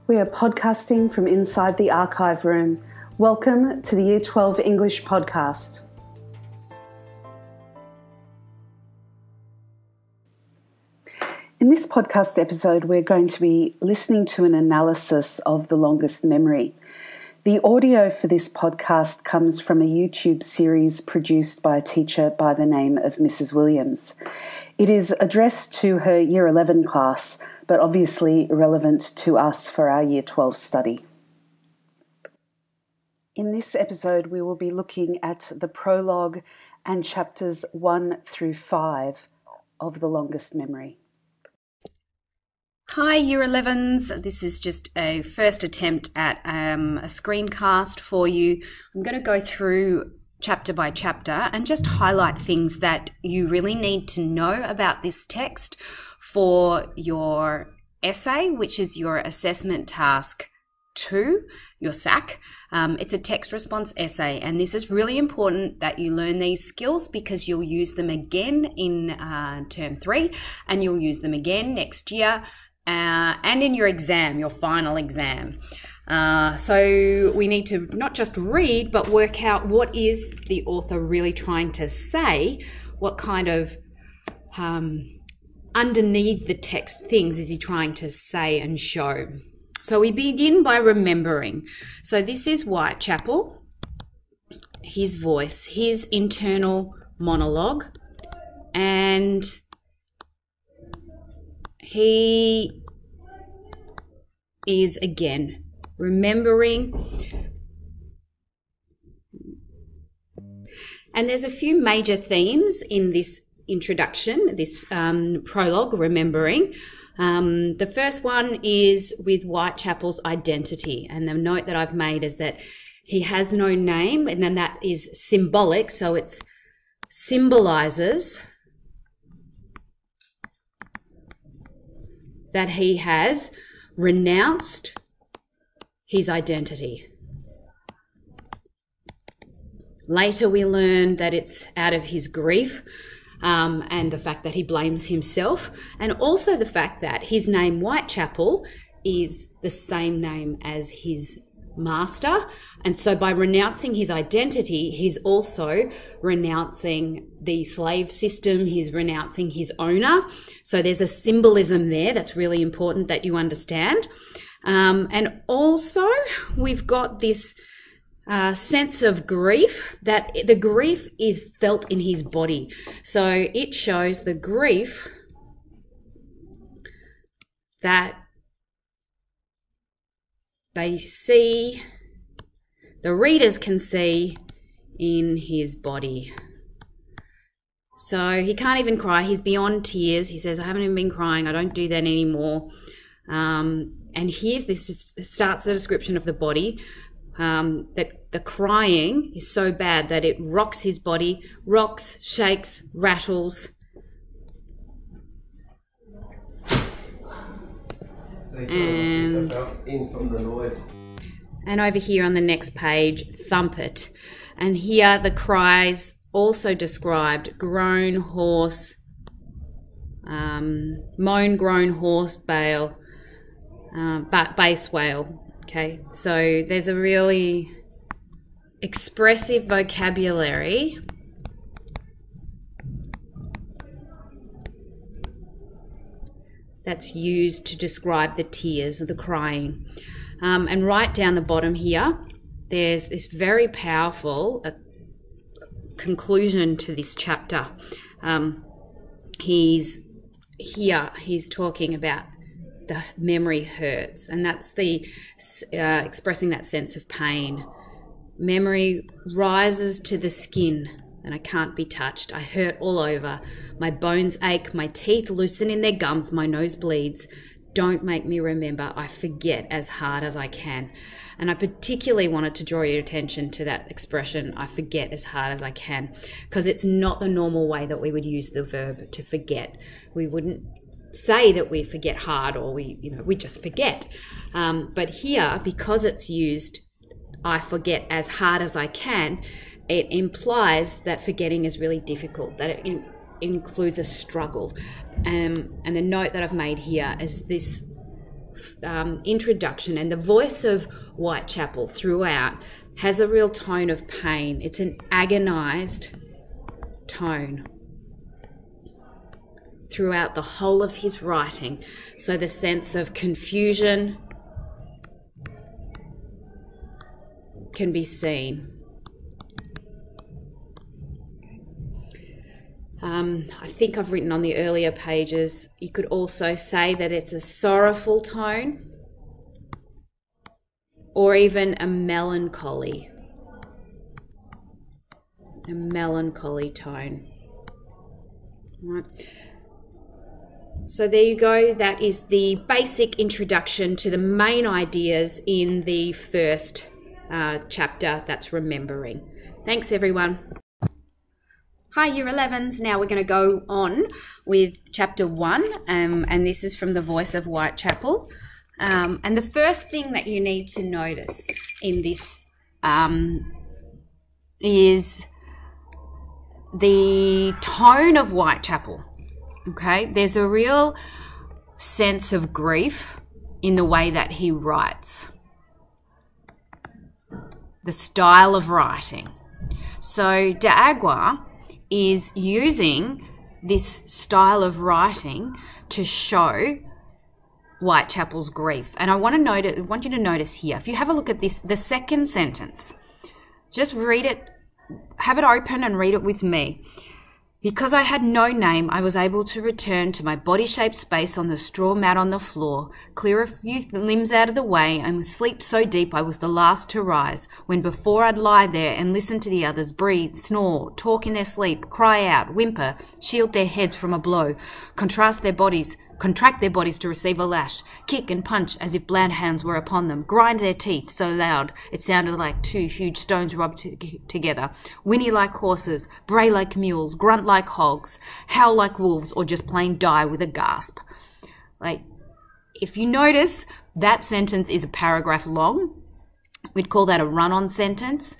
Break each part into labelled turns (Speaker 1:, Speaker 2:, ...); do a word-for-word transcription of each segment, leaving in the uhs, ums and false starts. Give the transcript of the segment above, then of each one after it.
Speaker 1: We are podcasting from inside the archive room. Welcome to the Year twelve English podcast. In this podcast episode, we're going to be listening to an analysis of The Longest Memory. The audio for this podcast comes from a YouTube series produced by a teacher by the name of Missus Williams. It is addressed to her Year eleven class, but obviously relevant to us for our Year twelve study. In this episode, we will be looking at the prologue and chapters one through five of The Longest Memory.
Speaker 2: Hi Year elevens, this is just a first attempt at um, a screencast for you. I'm going to go through chapter by chapter and just highlight things that you really need to know about this text for your essay, which is your assessment task two, your S A C. Um, it's a text response essay, and this is really important that you learn these skills because you'll use them again in uh, term three, and you'll use them again next year. Uh, and in your exam, your final exam. Uh, so we need to not just read, but work out what is the author really trying to say, what kind of um, underneath the text things is he trying to say and show. So we begin by remembering. So this is Whitechapel, his voice, his internal monologue, and he is again remembering. And there's a few major themes in this introduction, this um, prologue, remembering. Um, the first one is with Whitechapel's identity. And the note that I've made is that he has no name, and then that is symbolic. So it symbolizes that he has renounced his identity. Later we learn that it's out of his grief um, and the fact that he blames himself, and also the fact that his name Whitechapel is the same name as his master, and so by renouncing his identity, he's also renouncing the slave system, he's renouncing his owner. So there's a symbolism there that's really important that you understand. Um, and also we've got this uh, sense of grief, that the grief is felt in his body. So it shows the grief that they see, the readers can see in his body. So he can't even cry. He's beyond tears. He says, I haven't even been crying. I don't do that anymore. Um, and here's this, starts the description of the body, um, that the crying is so bad that it rocks his body, rocks, shakes, rattles. And, and over here on the next page, thump it. And here the cries also described: groan, hoarse, um, moan, groan, hoarse, bail, um, bass wail. Okay, so there's a really expressive vocabulary that's used to describe the tears, the crying. Um, and right down the bottom here, there's this very powerful uh, conclusion to this chapter. Um, he's here, he's talking about the memory hurts, and that's the uh, expressing that sense of pain. Memory rises to the skin, and I can't be touched. I hurt all over. My bones ache, my teeth loosen in their gums, my nose bleeds. Don't make me remember. I forget as hard as I can. And I particularly wanted to draw your attention to that expression, I forget as hard as I can, because it's not the normal way that we would use the verb to forget. We wouldn't say that we forget hard, or we, you know, we just forget. Um, but here, because it's used, I forget as hard as I can, it implies that forgetting is really difficult, that it in, includes a struggle. Um, and the note that I've made here is this um, introduction and the voice of Whitechapel throughout has a real tone of pain. It's an agonized tone throughout the whole of his writing. So the sense of confusion can be seen. Um, I think I've written on the earlier pages, you could also say that it's a sorrowful tone or even a melancholy, a melancholy tone. Right. So there you go. That is the basic introduction to the main ideas in the first uh, chapter, that's remembering. Thanks, everyone. Hi, Year elevens. Now we're going to go on with chapter one, um, and this is from the voice of Whitechapel. Um, and the first thing that you need to notice in this um, is the tone of Whitechapel. Okay, there's a real sense of grief in the way that he writes, the style of writing. So D'Aguiar is using this style of writing to show Whitechapel's grief. And I want to note it, I want you to notice here, if you have a look at this, the second sentence, just read it, have it open and read it with me. Because I had no name, I was able to return to my body-shaped space on the straw mat on the floor, clear a few limbs out of the way, and was sleep so deep I was the last to rise, when before I'd lie there and listen to the others breathe, snore, talk in their sleep, cry out, whimper, shield their heads from a blow, contrast their bodies, contract their bodies to receive a lash, kick and punch as if bland hands were upon them, grind their teeth so loud it sounded like two huge stones rubbed t- together, whinny like horses, bray like mules, grunt like hogs, howl like wolves, or just plain die with a gasp. Like, if you notice, that sentence is a paragraph long. We'd call that a run-on sentence.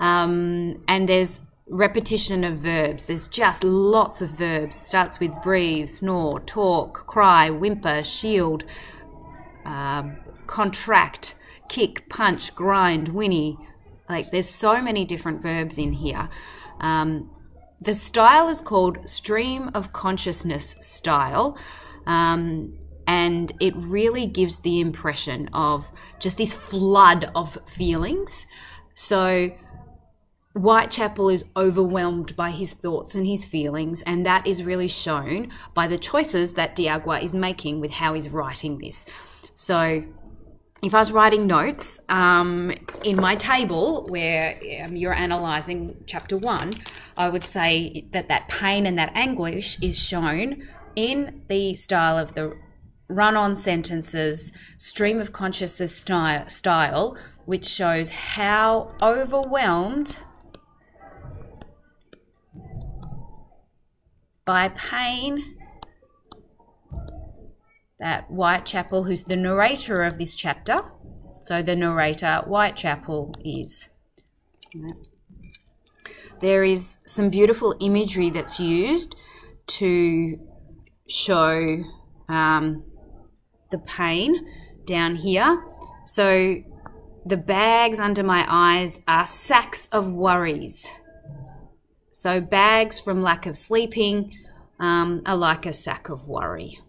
Speaker 2: Um, and there's repetition of verbs. There's just lots of verbs. It starts with breathe, snore, talk, cry, whimper, shield, uh, contract, kick, punch, grind, whinny. Like, there's so many different verbs in here. Um, the style is called stream of consciousness style. Um, and it really gives the impression of just this flood of feelings. So Whitechapel is overwhelmed by his thoughts and his feelings, and that is really shown by the choices that D'Aguiar is making with how he's writing this. So if I was writing notes um, in my table where um, you're analysing chapter one, I would say that that pain and that anguish is shown in the style of the run-on sentences, stream of consciousness style, style, which shows how overwhelmed by pain that Whitechapel, who's the narrator of this chapter, so the narrator Whitechapel is. There is some beautiful imagery that's used to show um, the pain down here. So the bags under my eyes are sacks of worries. So bags from lack of sleeping um, are like a sack of worry.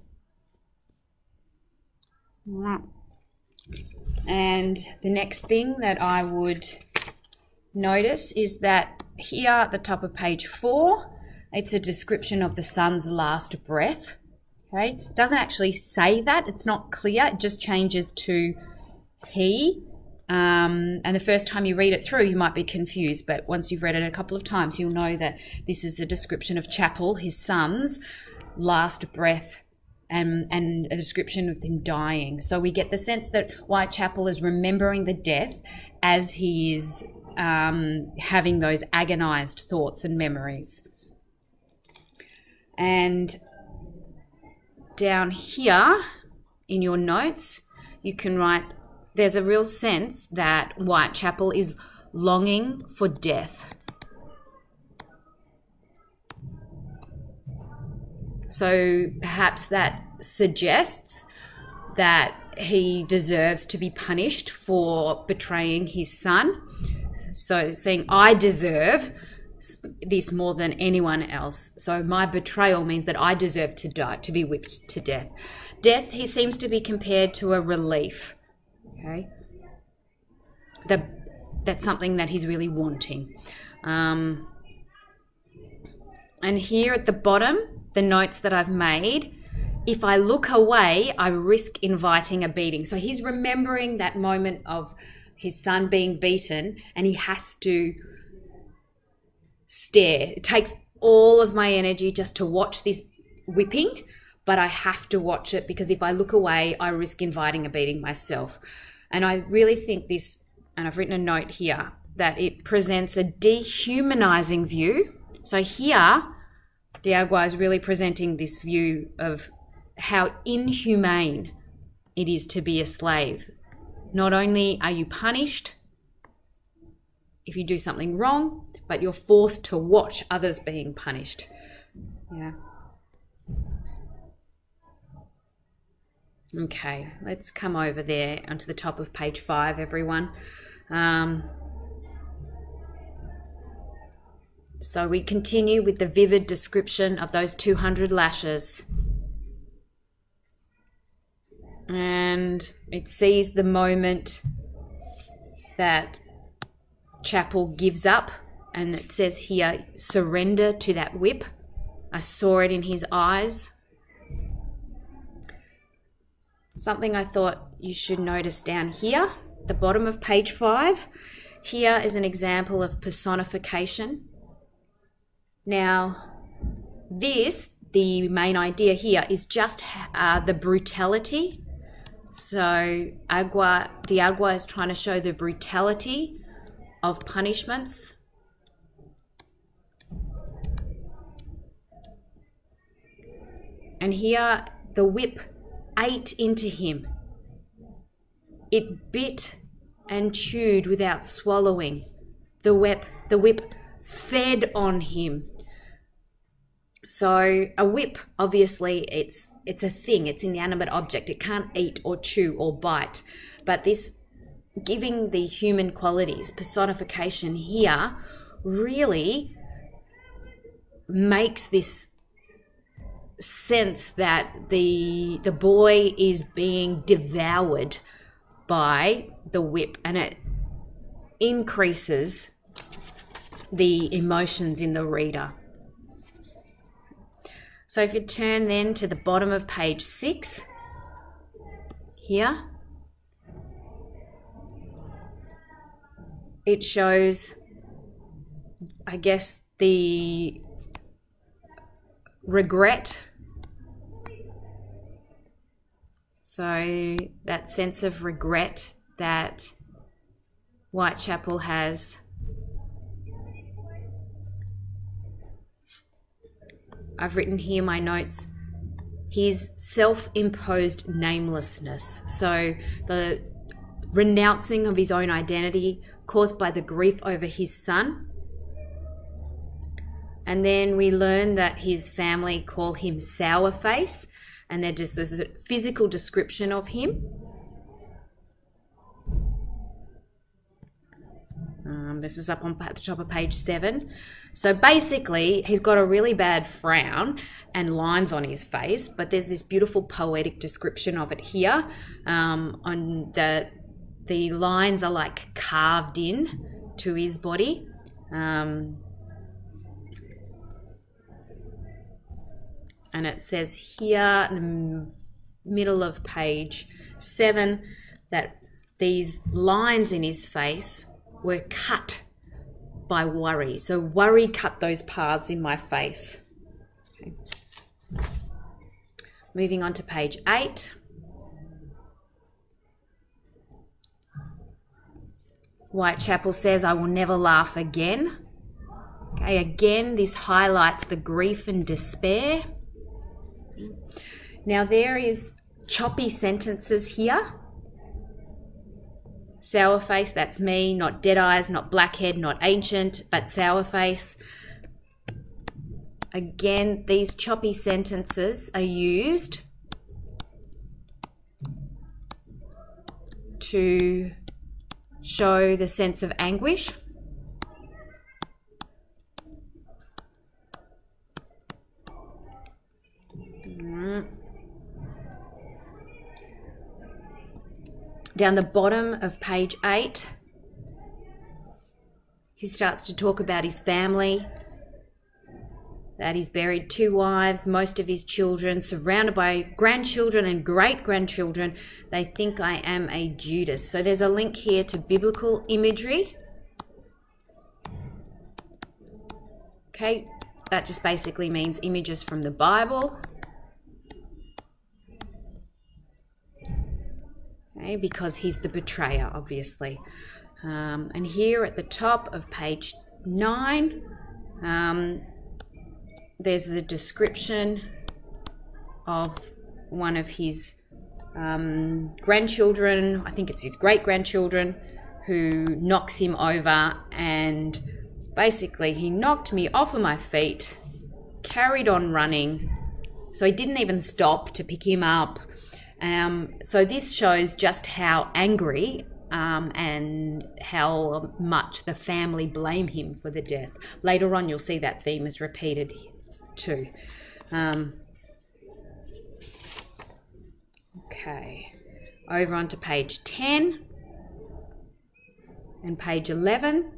Speaker 2: And the next thing that I would notice is that here at the top of page four, it's a description of the sun's last breath. Okay, it doesn't actually say that, it's not clear, it just changes to he. Um, and the first time you read it through, you might be confused, but once you've read it a couple of times, you'll know that this is a description of Chapel, his son's last breath, and, and a description of him dying. So we get the sense that Whitechapel is remembering the death as he is um, having those agonized thoughts and memories. And down here in your notes, you can write, there's a real sense that Whitechapel is longing for death. So perhaps that suggests that he deserves to be punished for betraying his son. So saying, I deserve this more than anyone else. So my betrayal means that I deserve to die, to be whipped to death. Death, he seems to be compared to a relief. Okay, the, that's something that he's really wanting. Um, and here at the bottom, the notes that I've made, if I look away, I risk inviting a beating. So he's remembering that moment of his son being beaten, and he has to stare. It takes all of my energy just to watch this whipping, but I have to watch it, because if I look away, I risk inviting a beating myself. And I really think this, and I've written a note here, that it presents a dehumanizing view. So here, De Agua is really presenting this view of how inhumane it is to be a slave. Not only are you punished if you do something wrong, but you're forced to watch others being punished. Yeah. Okay, let's come over there onto the top of page five, everyone. Um, so we continue with the vivid description of those two hundred lashes. And it sees the moment that Chapel gives up, and it says here, surrender to that whip. I saw it in his eyes. Something I thought you should notice down here, the bottom of page five. Here is an example of personification. Now, this, the main idea here, is just uh, the brutality. So Agua, De Agua is trying to show the brutality of punishments. And here the whip ate into him. It bit and chewed without swallowing. The whip, the whip fed on him. So a whip, obviously, it's it's a thing, it's an inanimate object. It can't eat or chew or bite. But this giving the human qualities, personification here, really makes this sense that the the boy is being devoured by the whip, and it increases the emotions in the reader. So if you turn then to the bottom of page six, here, it shows, I guess, the regret. So that sense of regret that Whitechapel has. I've written here my notes, his self-imposed namelessness. So the renouncing of his own identity caused by the grief over his son. And then we learn that his family call him Sour Face, and they're just a physical description of him. Um, this is up on the top of page seven. So basically, he's got a really bad frown and lines on his face, but there's this beautiful poetic description of it here. Um, on the the lines are like carved in to his body. Um, and it says here in the middle of page seven that these lines in his face were cut by worry. So worry cut those paths in my face. Okay. Moving on to page eight. Whitechapel says, I will never laugh again. Okay, again, this highlights the grief and despair. Now there is choppy sentences here. Sourface, that's me, not dead eyes, not blackhead, not ancient, but sourface. Again, these choppy sentences are used to show the sense of anguish. Down the bottom of page eight, he starts to talk about his family, that he's buried two wives, most of his children, surrounded by grandchildren and great-grandchildren. They think I am a Judas. So there's a link here to biblical imagery. Okay, that just basically means images from the Bible. Okay, because he's the betrayer, obviously. Um, and here at the top of page nine, um, there's the description of one of his um, grandchildren, I think it's his great-grandchildren, who knocks him over, and basically he knocked me off of my feet, carried on running, so he didn't even stop to pick him up. Um, so this shows just how angry um, and how much the family blame him for the death. Later on, you'll see that theme is repeated too. Um, okay, over onto page ten and page eleven.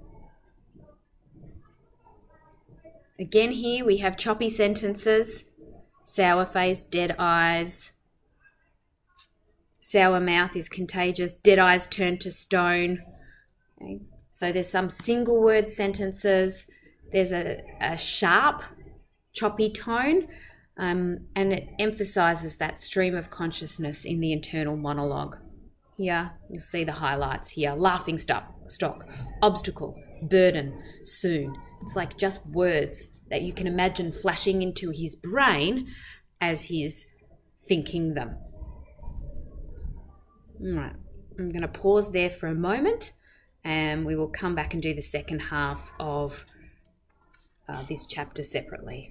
Speaker 2: Again here we have choppy sentences, sour face, dead eyes. Sour mouth is contagious. Dead eyes turn to stone. Okay. So there's some single word sentences. There's a, a sharp, choppy tone, um, and it emphasizes that stream of consciousness in the internal monologue. Here, you'll see the highlights here. Laughing stock, stock, obstacle, burden, soon. It's like just words that you can imagine flashing into his brain as he's thinking them. All right, I'm going to pause there for a moment and we will come back and do the second half of uh, this chapter separately.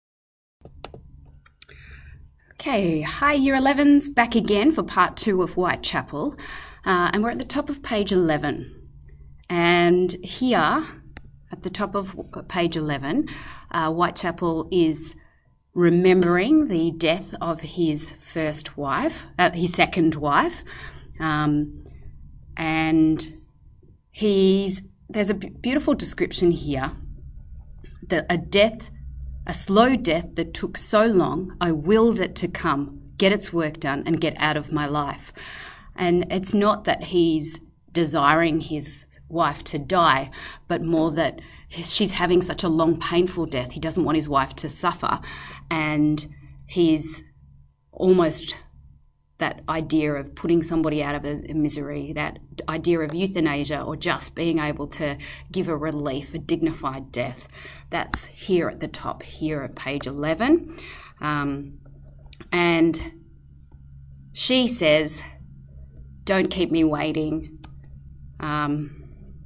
Speaker 2: Okay, hi Year elevens, back again for part two of Whitechapel. Uh, and we're at the top of page eleven. And here, at the top of page eleven, uh, Whitechapel is remembering the death of his first wife, uh, his second wife. Um, and he's there's a b- beautiful description here that a death, a slow death that took so long, I willed it to come, get its work done and get out of my life. And it's not that he's desiring his wife to die, but more that she's having such a long, painful death. He doesn't want his wife to suffer. And he's almost that idea of putting somebody out of a, a misery, that idea of euthanasia or just being able to give a relief, a dignified death. That's here at the top, here at page eleven. Um, and she says, don't keep me waiting. Um,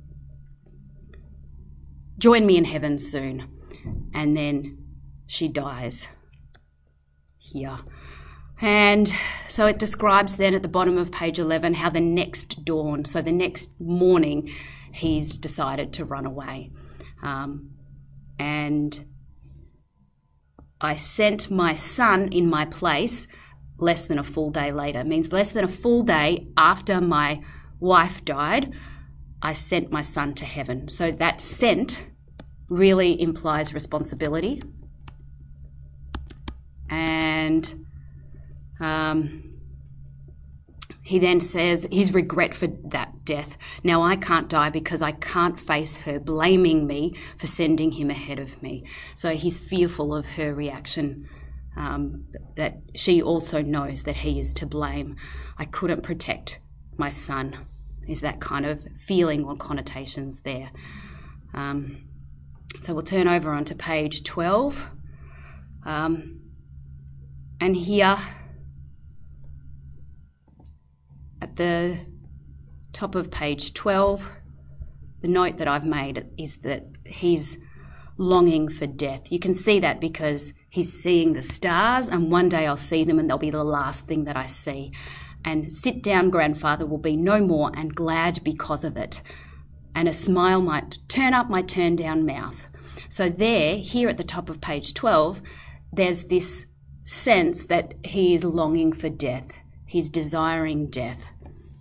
Speaker 2: join me in heaven soon. And then she dies here. And so it describes then at the bottom of page eleven how the next dawn, so the next morning, he's decided to run away. Um, and I sent my son in my place less than a full day later. It means less than a full day after my wife died, I sent my son to heaven. So that sent really implies responsibility. And Um, he then says his regret for that death. Now I can't die because I can't face her blaming me for sending him ahead of me. So he's fearful of her reaction, um, that she also knows that he is to blame. I couldn't protect my son, is that kind of feeling or connotations there. Um, so we'll turn over onto page twelve. Um, and here, at the top of page twelve, the note that I've made is that he's longing for death. You can see that because he's seeing the stars, and one day I'll see them and they'll be the last thing that I see. and sit down, grandfather, will be no more, and glad because of it. And a smile might turn up my turned down mouth. So there, here at the top of page twelve, there's this sense that he is longing for death. He's desiring death.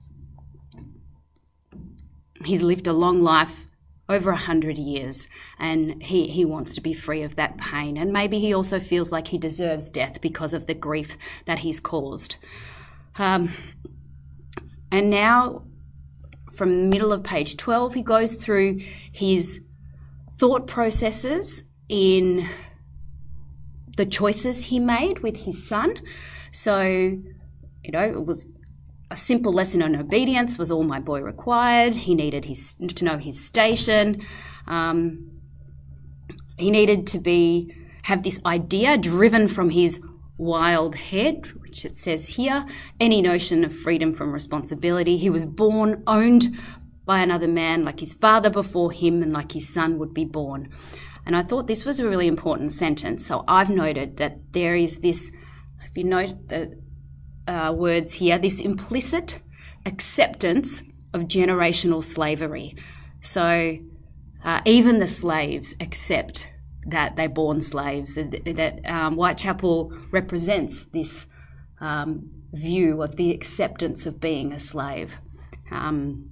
Speaker 2: He's lived a long life, over a hundred years, and he, he wants to be free of that pain. And maybe he also feels like he deserves death because of the grief that he's caused. Um, and now, from the middle of page twelve, he goes through his thought processes in the choices he made with his son. So, you know, it was a simple lesson on obedience was all my boy required. He needed his to know his station. Um, he needed to be have this idea driven from his wild head, which it says here, any notion of freedom from responsibility. He was born, owned by another man like his father before him and like his son would be born. And I thought this was a really important sentence. So I've noted that there is this, if you note the uh, words here, this implicit acceptance of generational slavery. So uh, even the slaves accept that they're born slaves, that, that um, Whitechapel represents this um, view of the acceptance of being a slave. Um,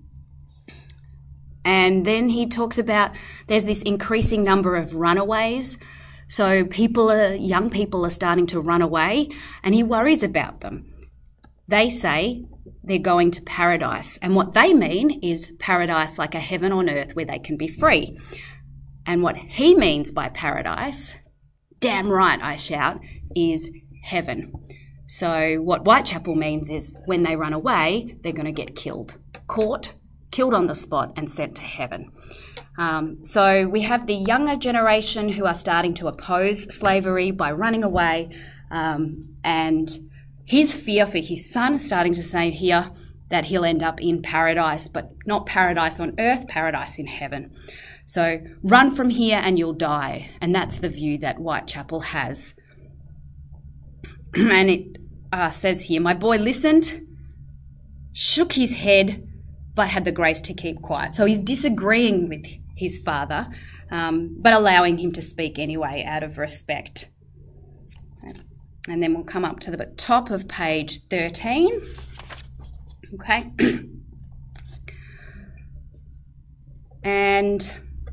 Speaker 2: and then he talks about there's this increasing number of runaways. So people are, young people are starting to run away, and he worries about them. They say they're going to paradise, and what they mean is paradise like a heaven on earth where they can be free. And what he means by paradise, damn right, I shout, is heaven. So what Whitechapel means is when they run away, they're going to get killed, caught, killed on the spot and sent to heaven. Um, so we have the younger generation who are starting to oppose slavery by running away, um, and his fear for his son is starting to say here that he'll end up in paradise, but not paradise on earth, paradise in heaven. So run from here and you'll die. And that's the view that Whitechapel has. And it uh, says here, my boy listened, shook his head, but had the grace to keep quiet. So he's disagreeing with his father, um, but allowing him to speak anyway out of respect. And then we'll come up to the top of page thirteen. Okay. And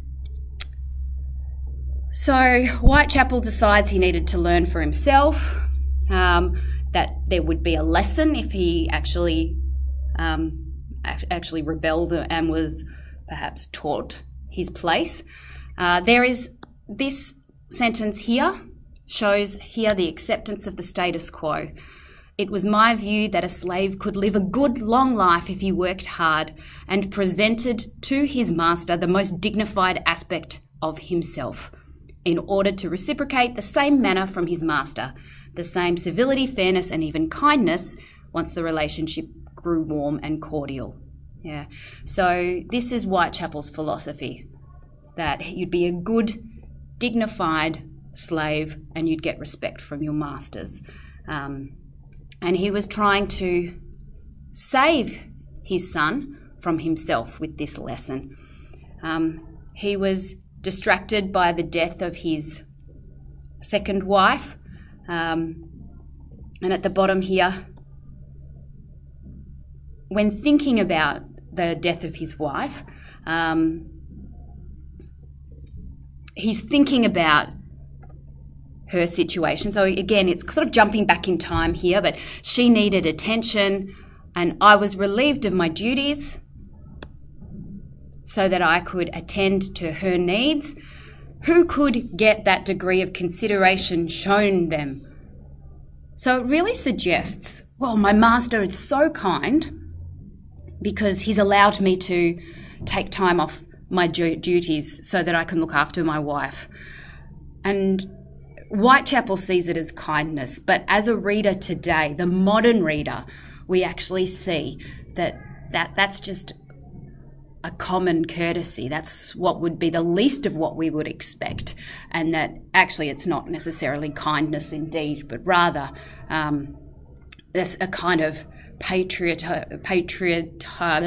Speaker 2: so Whitechapel decides he needed to learn for himself, um, that there would be a lesson if he actually um, actually rebelled and was perhaps taught his place. Uh, there is this sentence here, shows here the acceptance of the status quo. It was my view that a slave could live a good long life if he worked hard and presented to his master the most dignified aspect of himself, in order to reciprocate the same manner from his master, the same civility, fairness, and even kindness once the relationship grew warm and cordial. Yeah. So this is Whitechapel's philosophy, that you'd be a good, dignified slave and you'd get respect from your masters. Um, and he was trying to save his son from himself with this lesson. Um, he was distracted by the death of his second wife. Um, and at the bottom here, when thinking about the death of his wife, um, he's thinking about her situation. So again, it's sort of jumping back in time here, but she needed attention and I was relieved of my duties so that I could attend to her needs. Who could get that degree of consideration shown them? So it really suggests, well, my master is so kind because he's allowed me to take time off my duties so that I can look after my wife. And Whitechapel sees it as kindness, but as a reader today, the modern reader, we actually see that, that that's just a common courtesy. That's what would be the least of what we would expect, and that actually it's not necessarily kindness indeed, but rather um, there's a kind of patriot, patriot,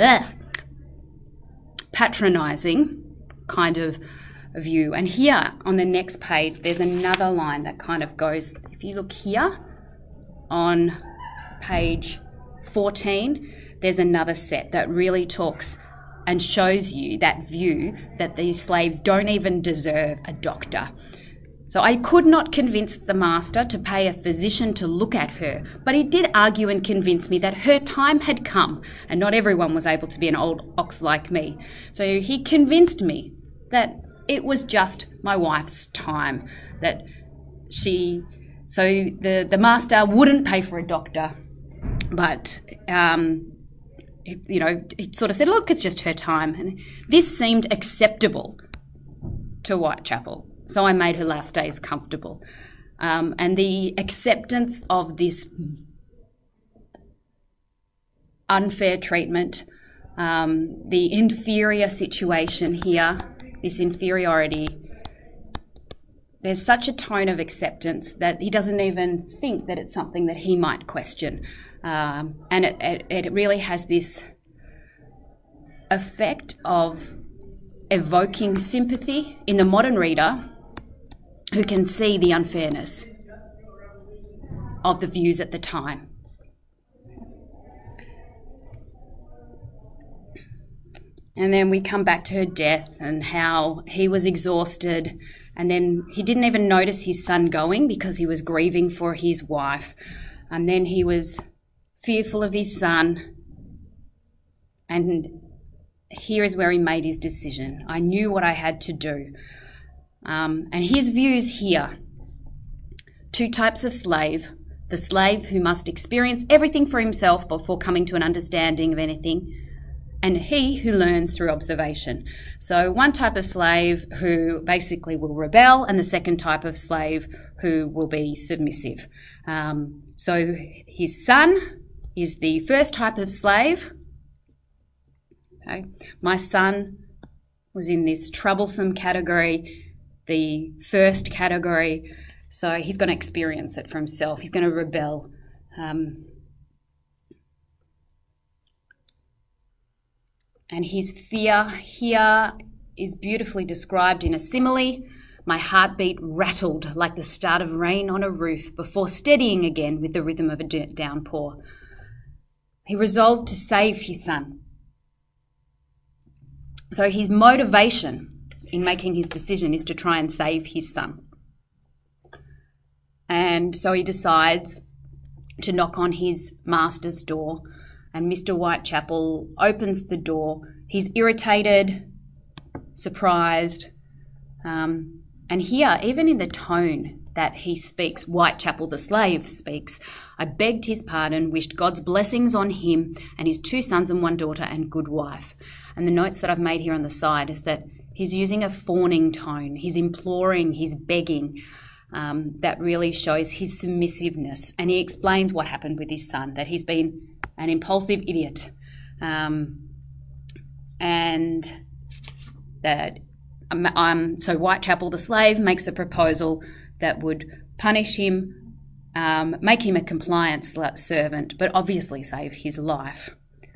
Speaker 2: patronizing kind of view. And here on the next page, there's another line that kind of goes, if you look here on page fourteen, there's another set that really talks and shows you that view that these slaves don't even deserve a doctor. So I could not convince the master to pay a physician to look at her, but he did argue and convince me that her time had come, and not everyone was able to be an old ox like me. So he convinced me that it was just my wife's time, that she, so the, the master wouldn't pay for a doctor, but um, you know, he sort of said, look, it's just her time. And this seemed acceptable to Whitechapel. So I made her last days comfortable. Um, and the acceptance of this unfair treatment, um, the inferior situation here, this inferiority, there's such a tone of acceptance that he doesn't even think that it's something that he might question. Um, and it, it, it really has this effect of evoking sympathy in the modern reader who can see the unfairness of the views at the time. And then we come back to her death and how he was exhausted, and then he didn't even notice his son going because he was grieving for his wife. And then he was fearful of his son, and here is where he made his decision. I knew what I had to do. Um, and his views here, two types of slave: the slave who must experience everything for himself before coming to an understanding of anything, and he who learns through observation. So one type of slave who basically will rebel, and the second type of slave who will be submissive. Um, so his son is the first type of slave. Okay. My son was in this troublesome category, the first category, so he's going to experience it for himself. He's going to rebel. Um, and his fear here is beautifully described in a simile. My heartbeat rattled like the start of rain on a roof before steadying again with the rhythm of a downpour. He resolved to save his son. So his motivation in making his decision is to try and save his son. And so he decides to knock on his master's door, and Mister Whitechapel opens the door. He's irritated, surprised, um, and here, even in the tone that he speaks, Whitechapel the slave speaks, I begged his pardon, wished God's blessings on him and his two sons and one daughter and good wife. And the notes that I've made here on the side is that he's using a fawning tone. He's imploring, he's begging. Um, that really shows his submissiveness. And he explains what happened with his son, that he's been an impulsive idiot. Um, and that um, um, so Whitechapel the slave makes a proposal that would punish him, um, make him a compliant servant, but obviously save his life.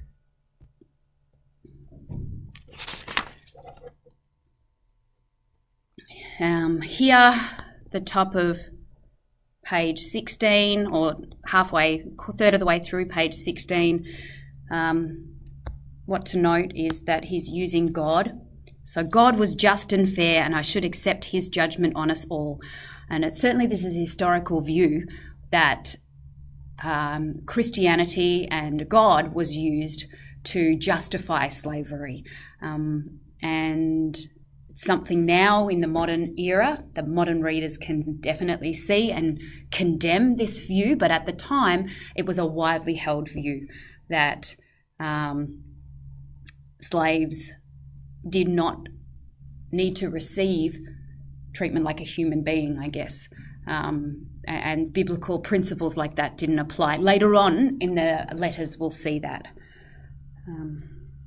Speaker 2: Um, here, the top of page sixteen, or halfway, third of the way through page sixteen, um, what to note is that he's using God. So God was just and fair, and I should accept his judgment on us all. And it, certainly this is a historical view that um, Christianity and God was used to justify slavery. Um, and it's something now in the modern era that modern readers can definitely see and condemn this view, but at the time it was a widely held view that um, slaves did not need to receive treatment like a human being, I guess. Um, and biblical principles like that didn't apply. Later on in the letters, we'll see that. Um,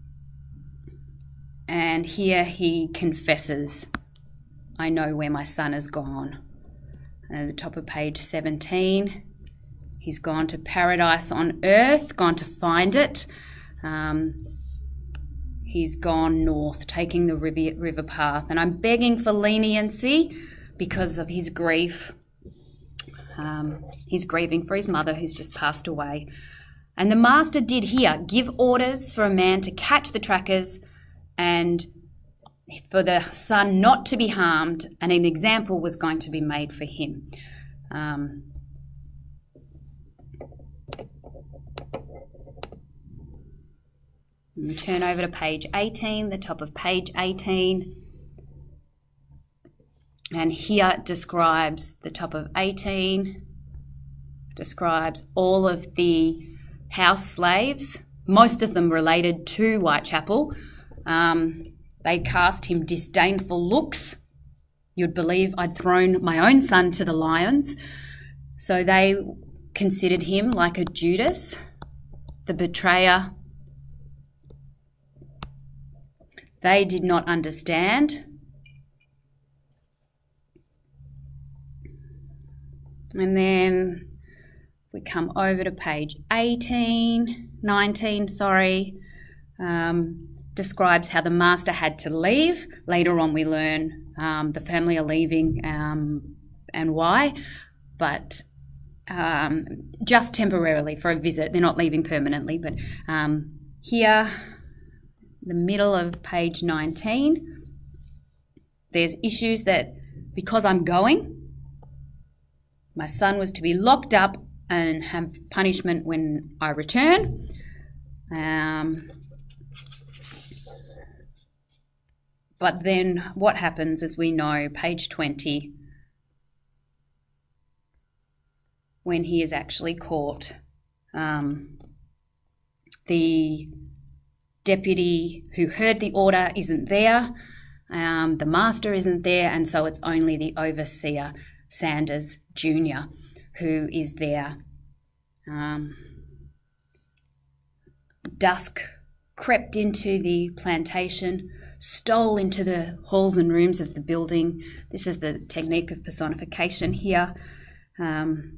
Speaker 2: and here he confesses, I know where my son has gone. And at the top of page seventeen, He's gone to paradise on earth, gone to find it. Um, he's gone north, taking the river, river path. And I'm begging for leniency because of his grief. Um, he's grieving for his mother who's just passed away. And the master did here give orders for a man to catch the trackers and for the son not to be harmed, and an example was going to be made for him. Um, and turn over to page eighteen, the top of page eighteen. And here describes the top of eighteen, describes all of the house slaves, most of them related to Whitechapel. Um, they cast him disdainful looks. You'd believe I'd thrown my own son to the lions. So they considered him like a Judas, the betrayer. They did not understand. And then we come over to page eighteen, nineteen, sorry, um, describes how the master had to leave. Later on we learn um, the family are leaving um, and why, but um, just temporarily for a visit. They're not leaving permanently, but um, here, the middle of page nineteen, there's issues that because I'm going, my son was to be locked up and have punishment when I return. Um, but then what happens, as we know, page twenty, when he is actually caught, um, the deputy who heard the order isn't there, um, the master isn't there, and so it's only the overseer, Sanders Junior, who is there. Um, dusk crept into the plantation, stole into the halls and rooms of the building. This is the technique of personification here. Um,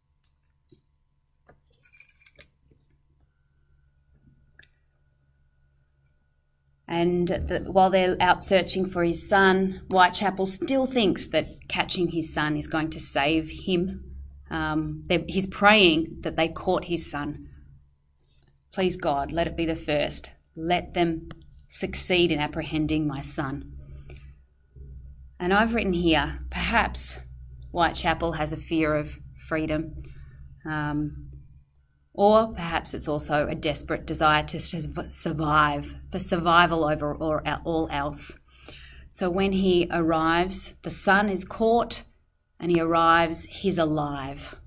Speaker 2: And the, while they're out searching for his son, Whitechapel still thinks that catching his son is going to save him. Um, he's praying that they caught his son. Please God, let it be the first. Let them succeed in apprehending my son. And I've written here, perhaps Whitechapel has a fear of freedom. Um, Or perhaps it's also a desperate desire to survive, for survival over all else. So when he arrives, the son is caught, and he arrives, he's alive.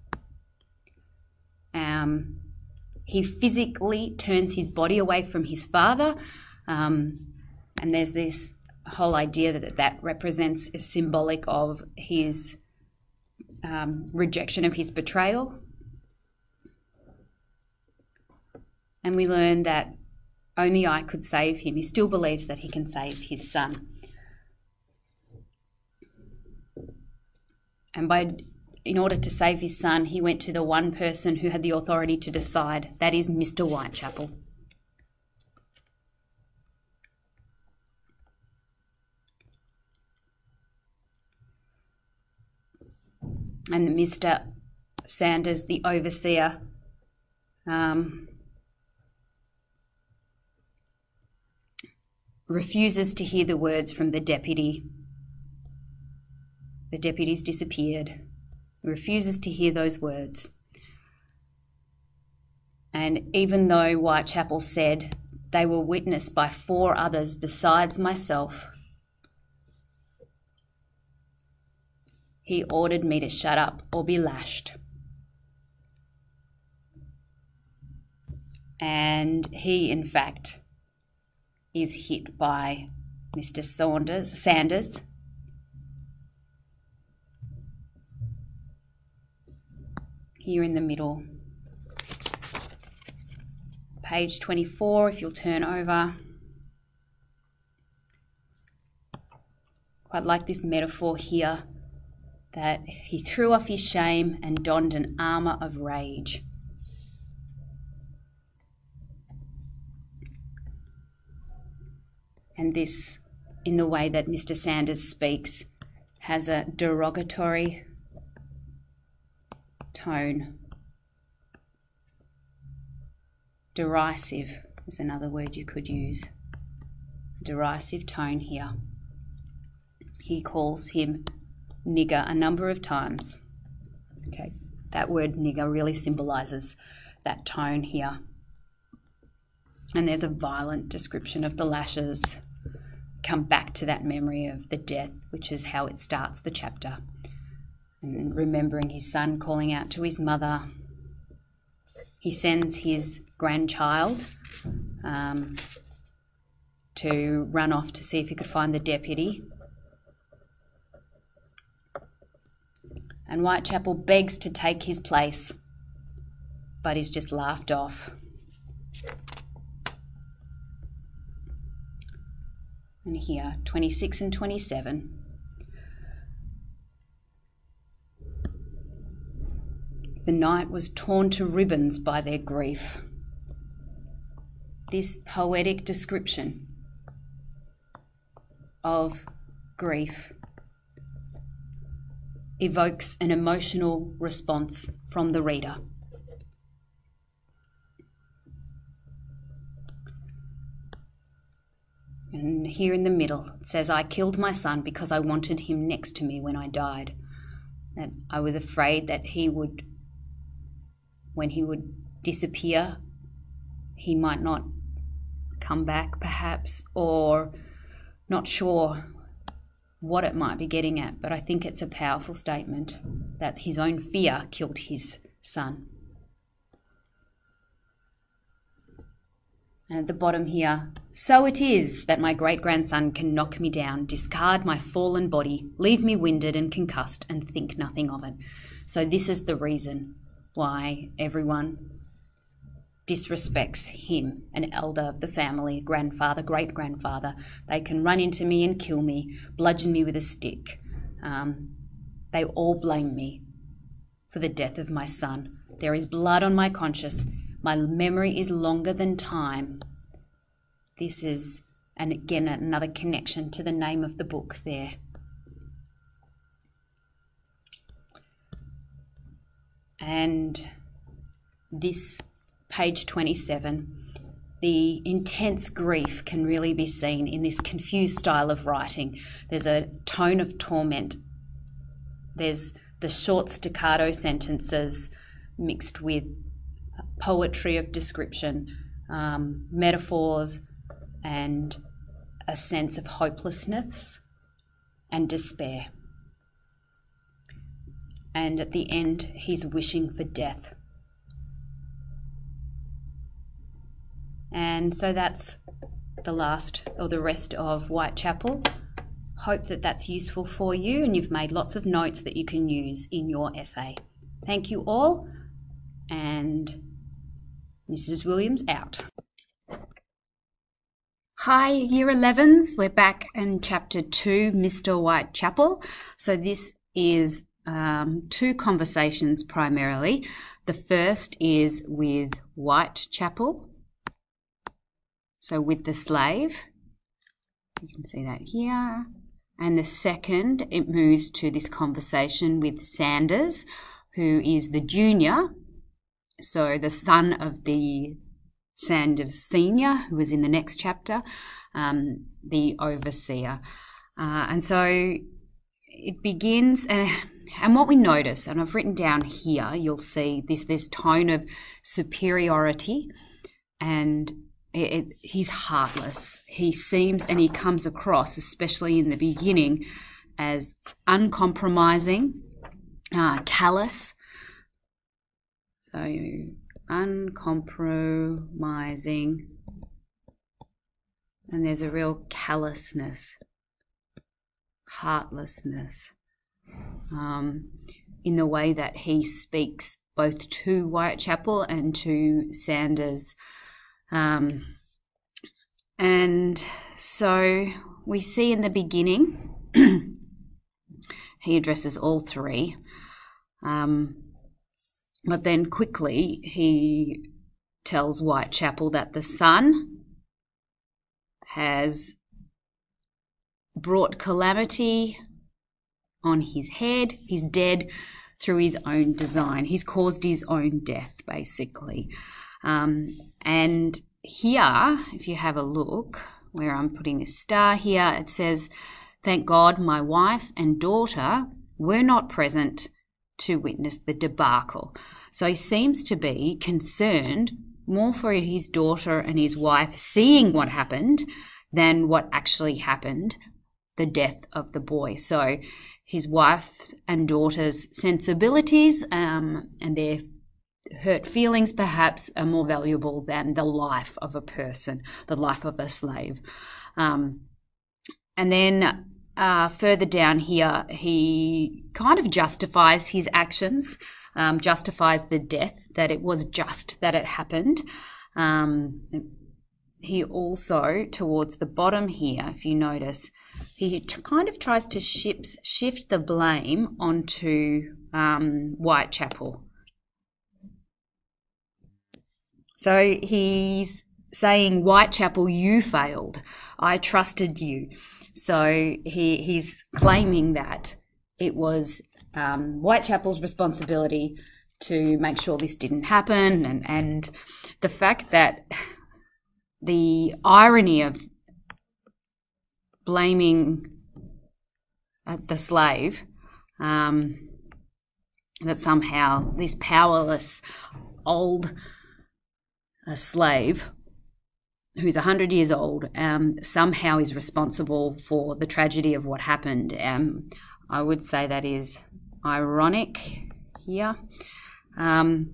Speaker 2: Um, he physically turns his body away from his father, um, and there's this whole idea that that represents is symbolic of his um, rejection of his betrayal. And we learn that only I could save him. He still believes that he can save his son. And by, in order to save his son, he went to the one person who had the authority to decide. That is Mister Whitechapel. And Mister Sanders, the overseer, um, refuses to hear the words from the deputy. The deputy's disappeared. He refuses to hear those words. And even though Whitechapel said they were witnessed by four others besides myself, he ordered me to shut up or be lashed. And he, in fact, is hit by Mister Saunders, Sanders. Here in the middle. Page twenty-four, if you'll turn over. Quite like this metaphor here that he threw off his shame and donned an armour of rage. And this, in the way that Mister Sanders speaks, has a derogatory tone. Derisive is another word you could use. Derisive tone here. He calls him nigger a number of times. Okay, that word nigger really symbolises that tone here. And there's a violent description of the lashes. Come back to that memory of the death, which is how it starts the chapter. And remembering his son calling out to his mother. He sends his grandchild um, to run off to see if he could find the deputy. And Whitechapel begs to take his place, but is just laughed off. And here, twenty-six and twenty-seven. The night was torn to ribbons by their grief. This poetic description of grief evokes an emotional response from the reader. And here in the middle it says, I killed my son because I wanted him next to me when I died. That I was afraid that he would, when he would disappear, he might not come back perhaps, or not sure what it might be getting at, but I think it's a powerful statement that his own fear killed his son. And at the bottom here, so it is that my great-grandson can knock me down, discard my fallen body, leave me winded and concussed, and think nothing of it. So this is the reason why everyone disrespects him, an elder of the family, grandfather, great-grandfather. They can run into me and kill me, bludgeon me with a stick. Um, they all blame me for the death of my son. There is blood on my conscience. My memory is longer than time. This is, and again, another connection to the name of the book there. And this page twenty-seven, the intense grief can really be seen in this confused style of writing. There's a tone of torment. There's the short staccato sentences mixed with poetry of description, um, metaphors, and a sense of hopelessness and despair. And at the end, he's wishing for death. And so that's the last or the rest of Whitechapel. Hope that that's useful for you and you've made lots of notes that you can use in your essay. Thank you all, and Missus Williams out. Hi, Year elevens. We're back in Chapter two, Mister Whitechapel. So this is um, two conversations primarily. The first is with Whitechapel, so with the slave. You can see that here. And the second, it moves to this conversation with Sanders, who is the junior, so the son of the Sanders Senior, who was in the next chapter, um, the overseer. Uh, and so it begins, and, and what we notice, and I've written down here, you'll see this, this tone of superiority, and it, it, he's heartless. He seems, and he comes across, especially in the beginning, as uncompromising, uh, callous. So uncompromising, and there's a real callousness, heartlessness, um, in the way that he speaks both to Whitechapel and to Sanders. Um, and so we see in the beginning, he addresses all three. Um, but then quickly he tells Whitechapel that the son has brought calamity on his head. He's dead through his own design. He's caused his own death, basically. Um, and here, if you have a look where I'm putting this star here, it says, "Thank God my wife and daughter were not present to witness the debacle." So he seems to be concerned more for his daughter and his wife seeing what happened than what actually happened, the death of the boy. So his wife and daughter's sensibilities um, and their hurt feelings perhaps are more valuable than the life of a person, the life of a slave. Um, and then uh, further down here, he kind of justifies his actions, um, justifies the death, that it was just that it happened. Um, he also, towards the bottom here, if you notice, he t- kind of tries to shift, shift the blame onto um, Whitechapel. So he's saying, "Whitechapel, you failed. I trusted you." So he he's claiming that it was um, Whitechapel's responsibility to make sure this didn't happen, and, and the fact that the irony of blaming uh, the slave, um, that somehow this powerless old a slave who's one hundred years old um, somehow is responsible for the tragedy of what happened. Um, I would say that is ironic here. Um,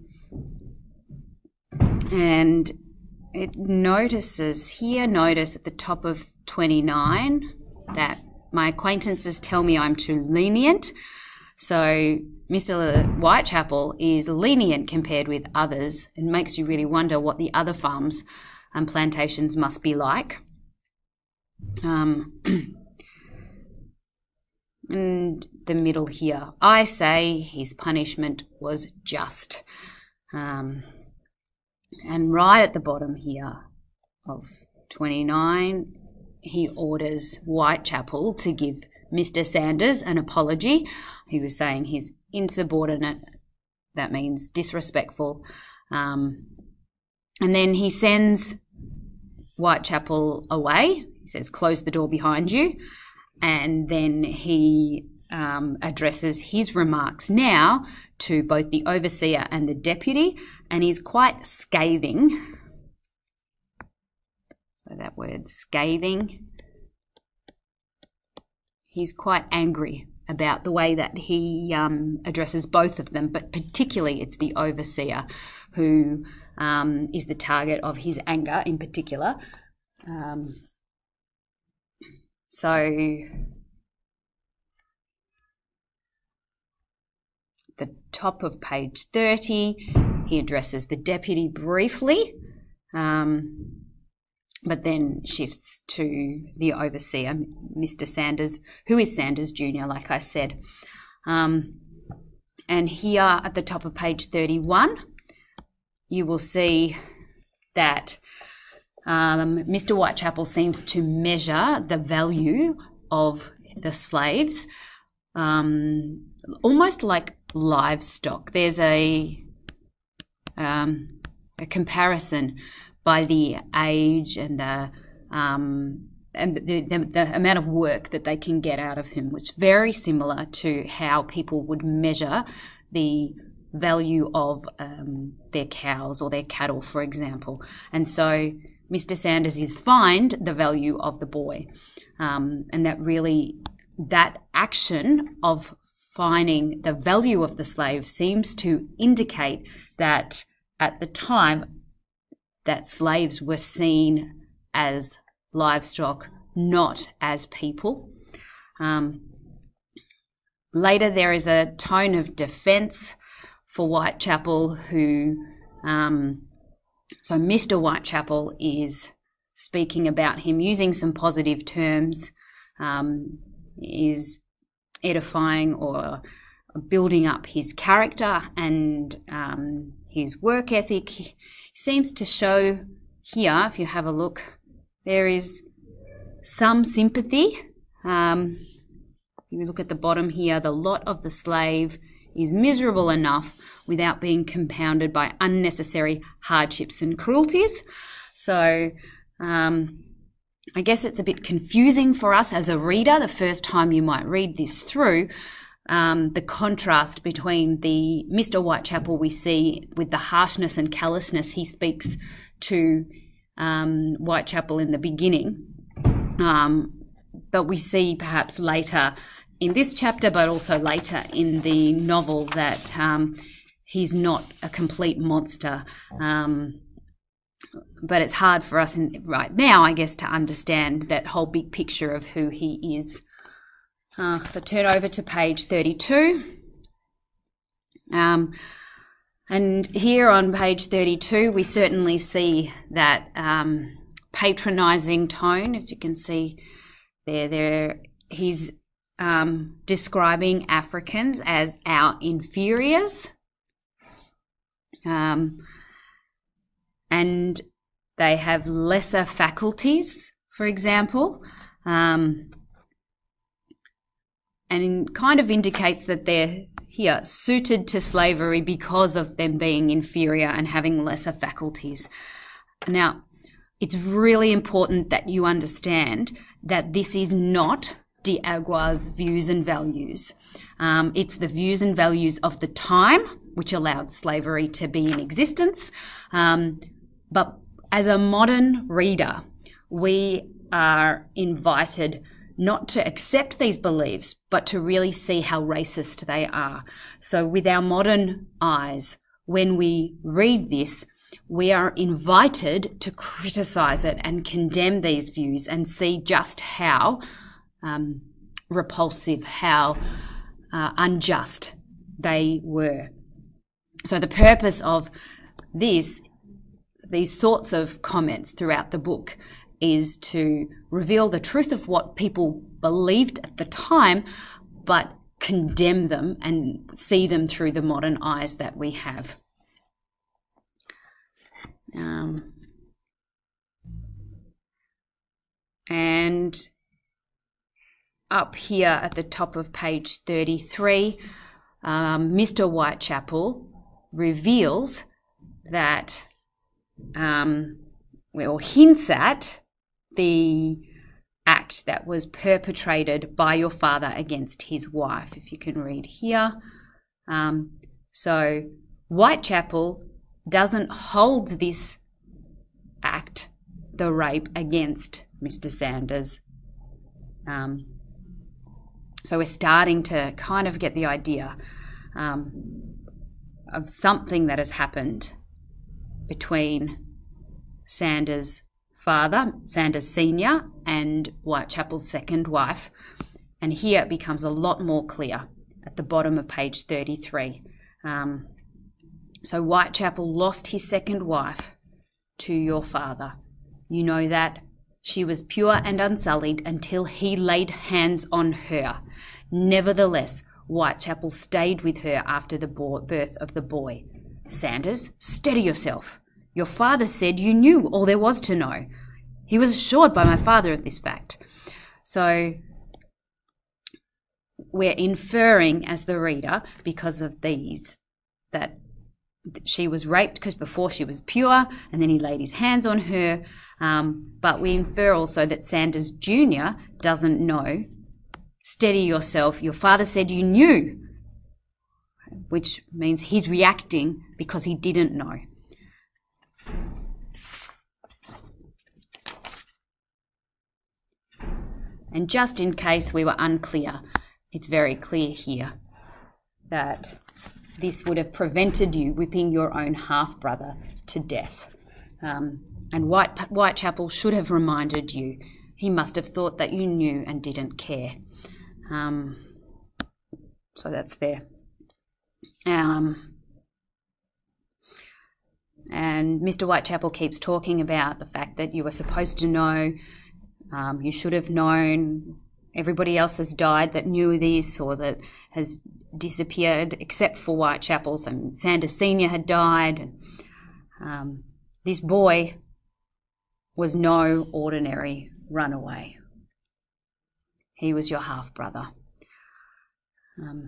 Speaker 2: and it notices here, notice at the top of twenty-nine, that my acquaintances tell me I'm too lenient. So Mister Whitechapel is lenient compared with others, and makes you really wonder what the other farms and plantations must be like. Um, and the middle here, I say his punishment was just. Um, and right at the bottom here of twenty-nine, he orders Whitechapel to give Mister Sanders an apology. He was saying he's insubordinate. That means disrespectful. Um, and then he sends Whitechapel away. He says, "Close the door behind you." And then he um, addresses his remarks now to both the overseer and the deputy, and he's quite scathing. So that word scathing. He's quite angry about the way that he um, addresses both of them, but particularly it's the overseer who um, is the target of his anger in particular. Um, so the top of page thirty, he addresses the deputy briefly, um, but then shifts to the overseer, Mister Sanders, who is Sanders Junior, like I said. Um, and here at the top of page thirty-one, you will see that um, Mister Whitechapel seems to measure the value of the slaves um, almost like livestock. There's a, um, a comparison by the age and the um, and the, the, the amount of work that they can get out of him, which is very similar to how people would measure the value of um, their cows or their cattle, for example. And so Mister Sanders is fined the value of the boy, um, and that really, that action of fining the value of the slave seems to indicate that at the time that slaves were seen as livestock, not as people. Um, later, there is a tone of defence for Whitechapel, who, um, so Mister Whitechapel is speaking about him using some positive terms, um, is edifying or building up his character and um, his work ethic. He seems to show here, if you have a look, there is some sympathy. Um, if you look at the bottom here, the lot of the slave is miserable enough without being compounded by unnecessary hardships and cruelties. So um, I guess it's a bit confusing for us as a reader the first time you might read this through, um, the contrast between the Mister Whitechapel we see with the harshness and callousness he speaks to um, Whitechapel in the beginning. Um, but we see perhaps later in this chapter, but also later in the novel, that um, he's not a complete monster. Um, but it's hard for us in, right now, I guess, to understand that whole big picture of who he is. Uh, so turn over to page thirty-two. Um, and here on page thirty-two, we certainly see that um, patronising tone, if you can see there, there he's um, describing Africans as our inferiors. Um, and they have lesser faculties, for example, um, and kind of indicates that they're here suited to slavery because of them being inferior and having lesser faculties. Now, it's really important that you understand that this is not de Agua's views and values. Um, it's the views and values of the time, which allowed slavery to be in existence. Um, but as a modern reader, we are invited not to accept these beliefs, but to really see how racist they are. So with our modern eyes, when we read this, we are invited to criticise it and condemn these views and see just how um, repulsive, how uh, unjust they were. So the purpose of this, these sorts of comments throughout the book, is to reveal the truth of what people believed at the time, but condemn them and see them through the modern eyes that we have. Um, and up here at the top of page thirty-three, um, Mister Whitechapel reveals that, um, or hints at, the act that was perpetrated by your father against his wife, if you can read here. Um, so Whitechapel doesn't hold this act, the rape, against Mister Sanders. Um, so we're starting to kind of get the idea um, of something that has happened between Sanders' father, Sanders Senior, and Whitechapel's second wife. And here it becomes a lot more clear at the bottom of page thirty-three. Um, so Whitechapel lost his second wife to your father. You know that. She was pure and unsullied until he laid hands on her. Nevertheless, Whitechapel stayed with her after the birth of the boy. Sanders, steady yourself. Your father said you knew all there was to know. He was assured by my father of this fact. So we're inferring as the reader, because of these, that she was raped because before she was pure, and then he laid his hands on her. Um, but we infer also that Sanders Junior doesn't know. Steady yourself. Your father said you knew, which means he's reacting because he didn't know. And just in case we were unclear, it's very clear here that this would have prevented you whipping your own half-brother to death. Um, and White, Whitechapel should have reminded you. He must have thought that you knew and didn't care. Um, so that's there. Um, and Mister Whitechapel keeps talking about the fact that you were supposed to know, um, you should have known, everybody else has died that knew this or that has disappeared, except for Whitechapel. And Sanders Senior had died. And, um, this boy was no ordinary runaway. He was your half-brother. Um,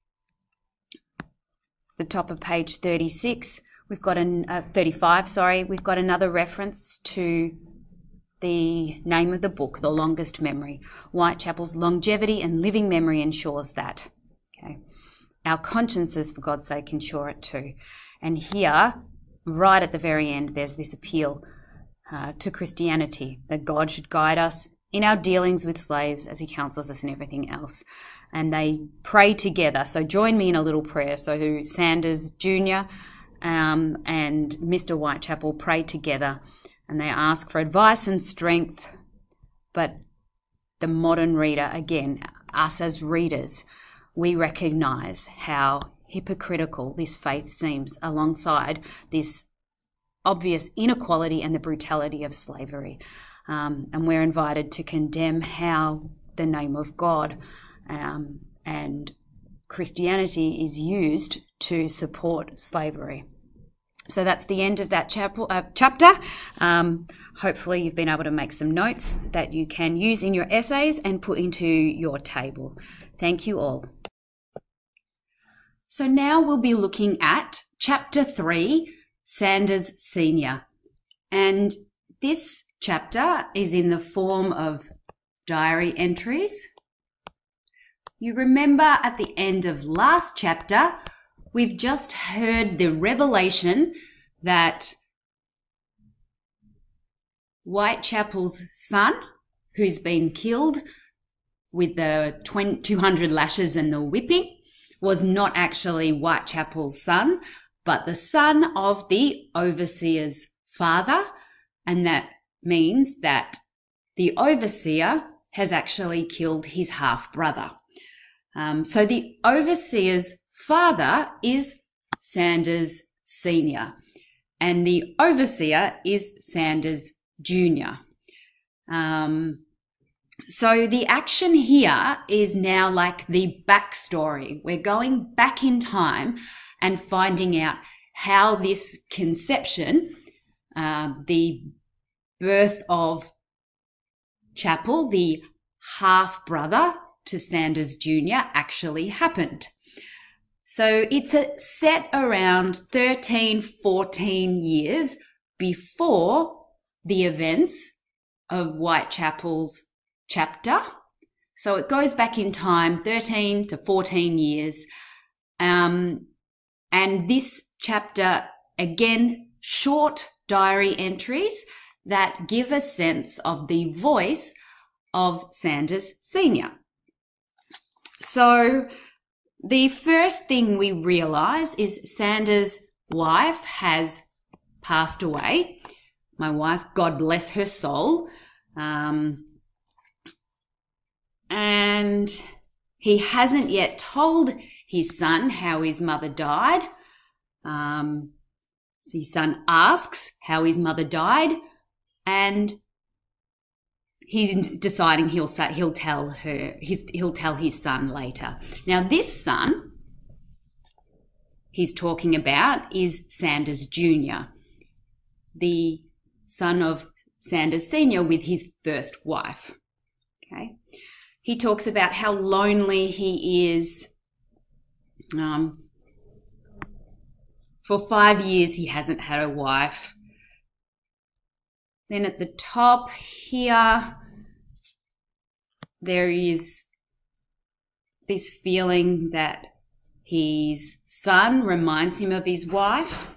Speaker 2: the top of page thirty-six, we've got an uh, thirty-five. Sorry, we've got another reference to the name of the book, The Longest Memory. Whitechapel's longevity and living memory ensures that. Okay, our consciences, for God's sake, ensure it too. And here, right at the very end, there's this appeal uh, to Christianity that God should guide us in our dealings with slaves as he counsels us in everything else. And they pray together. So join me in a little prayer. So Sanders Junior um, and Mister Whitechapel pray together, and they ask for advice and strength. But the modern reader, again, us as readers, we recognise how hypocritical this faith seems alongside this obvious inequality and the brutality of slavery. Um, and we're invited to condemn how the name of God um, and Christianity is used to support slavery. So that's the end of that chapel, uh, chapter. Um, hopefully you've been able to make some notes that you can use in your essays and put into your table. Thank you all. So now we'll be looking at chapter three, Sanders Senior. And this chapter is in the form of diary entries. You remember at the end of last chapter, we've just heard the revelation that Whitechapel's son, who's been killed with the two hundred lashes and the whipping, was not actually Whitechapel's son, but the son of the overseer's father. And that means that the overseer has actually killed his half-brother. Um, so the overseer's father is Sanders Senior, and the overseer is Sanders Junior. Um, so the action here is now like the backstory. We're going back in time and finding out how this conception, uh, the birth of Chapel, the half-brother to Sanders Junior, actually happened. So it's a set around thirteen, fourteen years before the events of Whitechapel's chapter. So it goes back in time, thirteen to fourteen years. Um, and this chapter, again, short diary entries that give a sense of the voice of Sanders Senior. So the first thing we realise is Sanders' wife has passed away. My wife, God bless her soul. Um, and he hasn't yet told his son how his mother died. Um, so his son asks how his mother died, and he's deciding he'll say, he'll tell her his, he'll tell his son later. Now, this son he's talking about is Sanders Junior, the son of Sanders Senior with his first wife. Okay, he talks about how lonely he is. Um, for five years, he hasn't had a wife. Then at the top here, there is this feeling that his son reminds him of his wife.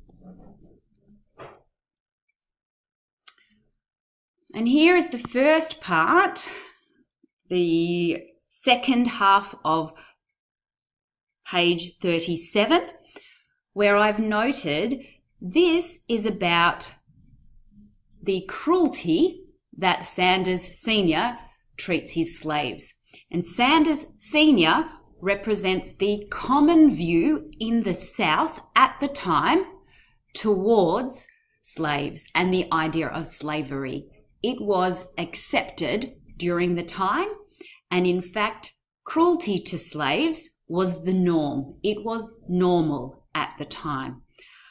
Speaker 2: And here is the first part, the second half of page thirty-seven, where I've noted this is about the cruelty that Sanders Senior treats his slaves. And Sanders Senior represents the common view in the South at the time towards slaves and the idea of slavery. It was accepted during the time, And in fact, cruelty to slaves was the norm. It was normal at the time.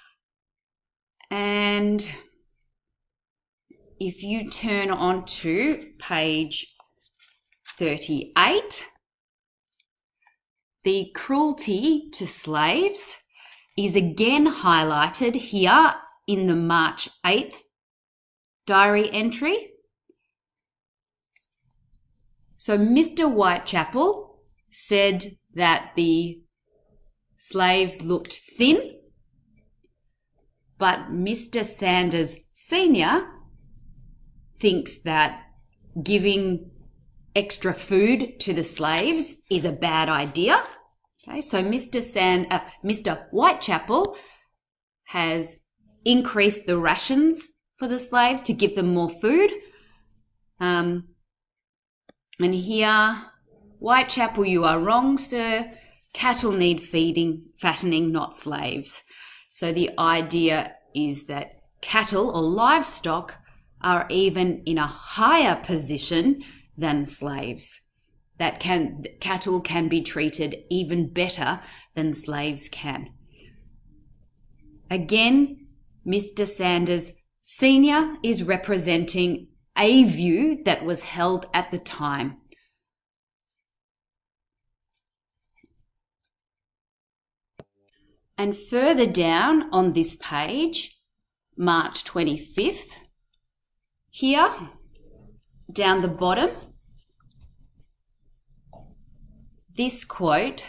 Speaker 2: And if you turn on to page thirty-eight, the cruelty to slaves is again highlighted here in the March eighth diary entry. So Mister Whitechapel said that the slaves looked thin, but Mister Sanders Senior thinks that giving extra food to the slaves is a bad idea. Okay, so Mister Sand, uh, Mister Whitechapel has increased the rations for the slaves to give them more food. Um, and here, Whitechapel, you are wrong, sir. Cattle need feeding, fattening, not slaves. So the idea is that cattle or livestock are even in a higher position than slaves. That can cattle can be treated even better than slaves can. Again, Mister Sanders Senior is representing a view that was held at the time. And further down on this page, March twenty-fifth, here, down the bottom, this quote,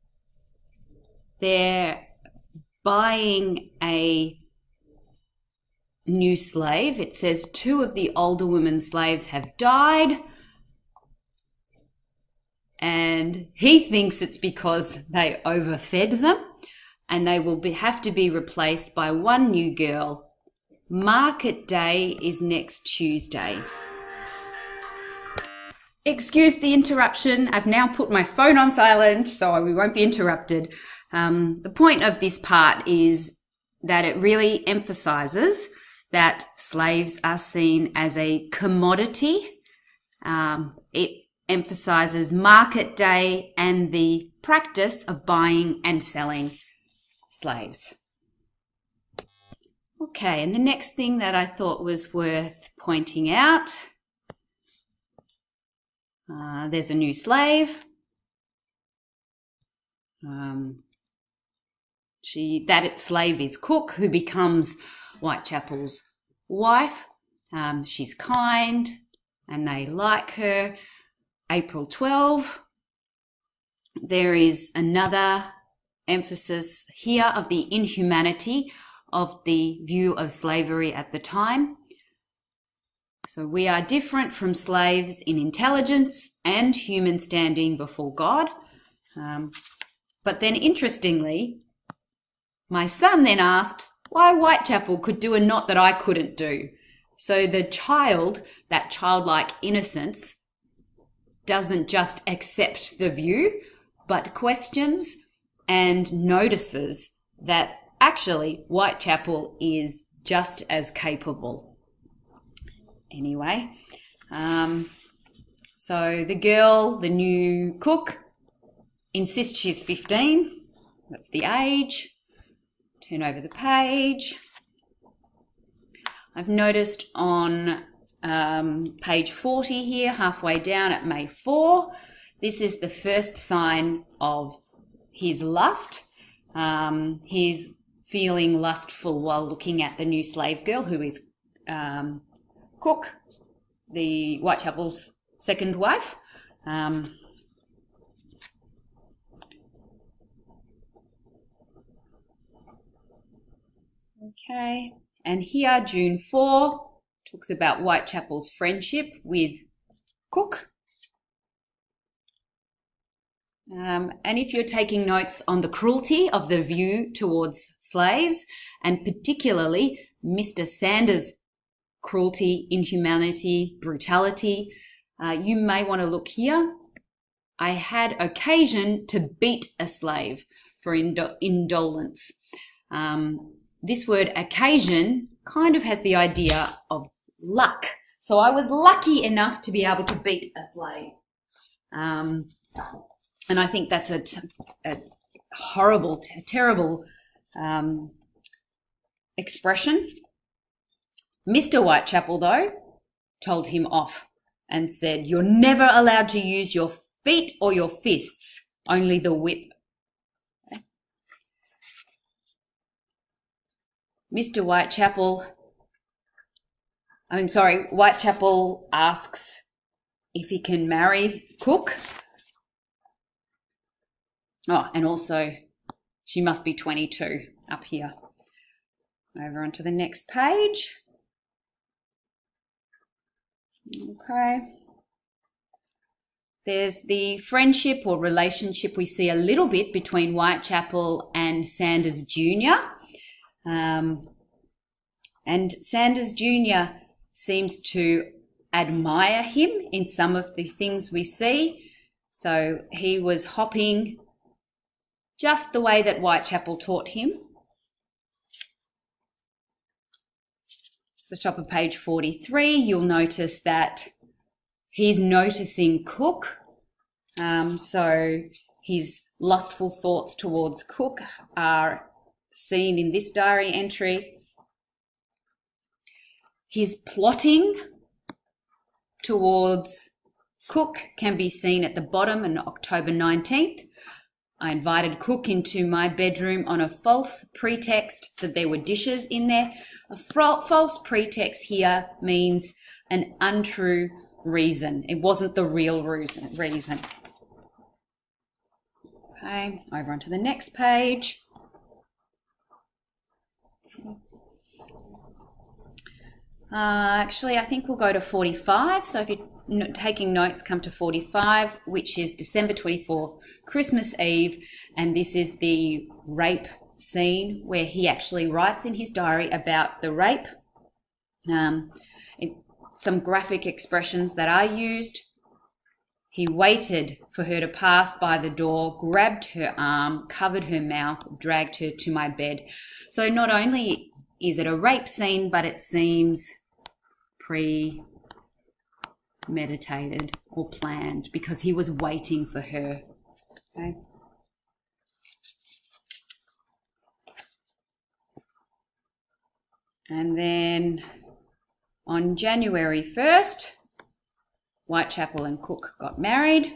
Speaker 2: they're buying a new slave. It says, two of the older women slaves have died, and he thinks it's because they overfed them, and they will be, have to be replaced by one new girl. Market day is next Tuesday. Excuse the interruption. I've now put my phone on silent so we won't be interrupted. Um, the point of this part is that it really emphasizes that slaves are seen as a commodity. Um, it emphasizes market day and the practice of buying and selling slaves. Okay, and the next thing that I thought was worth pointing out, uh, there's a new slave. Um, she that slave is Cook, who becomes Whitechapel's wife. Um, she's kind and they like her. April twelfth, there is another emphasis here of the inhumanity of the view of slavery at the time. So we are different from slaves in intelligence and human standing before God. Um, but then interestingly, my son then asked why Whitechapel could do a knot that I couldn't do. So the child, that childlike innocence, doesn't just accept the view, but questions and notices that actually Whitechapel is just as capable. Anyway, um, so the girl, the new cook, insists she's fifteen. That's the age. Turn over the page. I've noticed on um, page forty here, halfway down at May fourth, this is the first sign of his lust. Um, he's feeling lustful while looking at the new slave girl, who is um, Cook, the Whitechapel's second wife. Um, okay, and here, June fourth, talks about Whitechapel's friendship with Cook. Um, and if you're taking notes on the cruelty of the view towards slaves, and particularly Mister Sanders' cruelty, inhumanity, brutality, uh, you may want to look here. I had occasion to beat a slave for indo- indolence. Um, this word occasion kind of has the idea of luck. So I was lucky enough to be able to beat a slave. Um, and I think that's a, t- a horrible, t- terrible um, expression. Mister Whitechapel, though, told him off and said, "You're never allowed to use your feet or your fists, only the whip." Okay. Mister Whitechapel, I'm sorry, Whitechapel asks if he can marry Cook. Oh, and also she must be twenty-two up here. Over onto the next page. Okay. There's the friendship or relationship we see a little bit between Whitechapel and Sanders Junior Um, and Sanders Junior seems to admire him in some of the things we see. So he was hopping just the way that Whitechapel taught him. The top of page forty-three, you'll notice that he's noticing Cook. Um, so his lustful thoughts towards Cook are seen in this diary entry. His plotting towards Cook can be seen at the bottom on October nineteenth. I invited Cook into my bedroom on a false pretext that there were dishes in there. A false pretext here means an untrue reason. It wasn't the real reason. reason. Okay, over onto the next page. Uh, actually, I think we'll go to forty-five. So if you're taking notes, come to forty-five, which is December twenty-fourth, Christmas Eve. And this is the rape scene where he actually writes in his diary about the rape. Um, it, some graphic expressions that are used. He waited for her to pass by the door, grabbed her arm, covered her mouth, dragged her to my bed. So not only is it a rape scene, but it seems premeditated or planned because he was waiting for her. Okay. And then on January first, Whitechapel and Cook got married.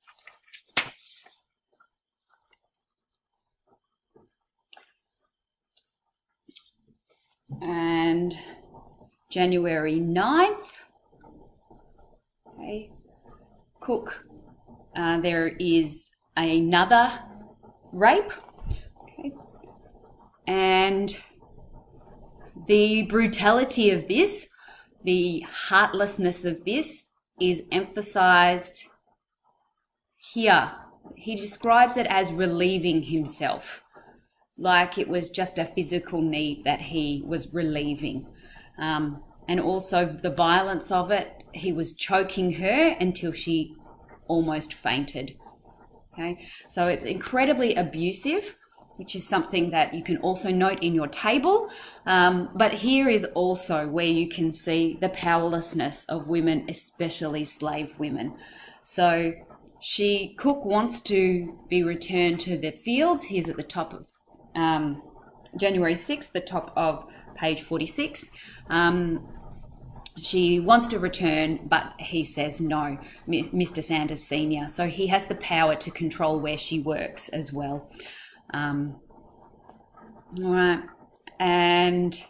Speaker 2: And January ninth, okay, Cook, uh, there is another rape. Okay. And the brutality of this, the heartlessness of this is emphasized here. He describes it as relieving himself, like it was just a physical need that he was relieving. Um, and also the violence of it, he was choking her until she almost fainted. Okay, so it's incredibly abusive, which is something that you can also note in your table. Um, but here is also where you can see the powerlessness of women, especially slave women. So she, Cook wants to be returned to the fields. Here's at the top of um, January sixth, the top of page forty-six. Um, She wants to return, but he says no, Mister Sanders Senior So he has the power to control where she works as well. Um, all right, and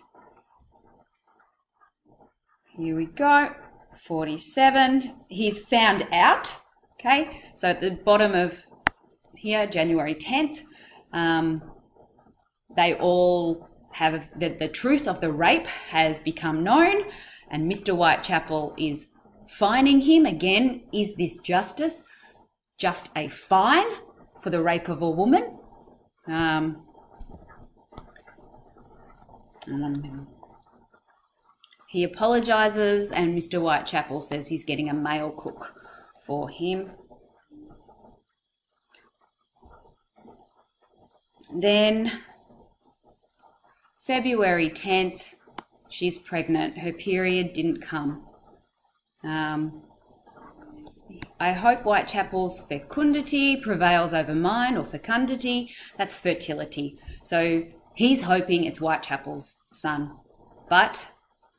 Speaker 2: here we go, forty-seven. He's found out, okay? So at the bottom of here, January tenth, um, they all have, the, the truth of the rape has become known, and Mister Whitechapel is fining him. Again, is this justice? Just a fine for the rape of a woman? Um, um, he apologises, and Mister Whitechapel says he's getting a male cook for him. Then February tenth, she's pregnant. Her period didn't come. Um, I hope Whitechapel's fecundity prevails over mine, or fecundity, that's fertility. So he's hoping it's Whitechapel's son, but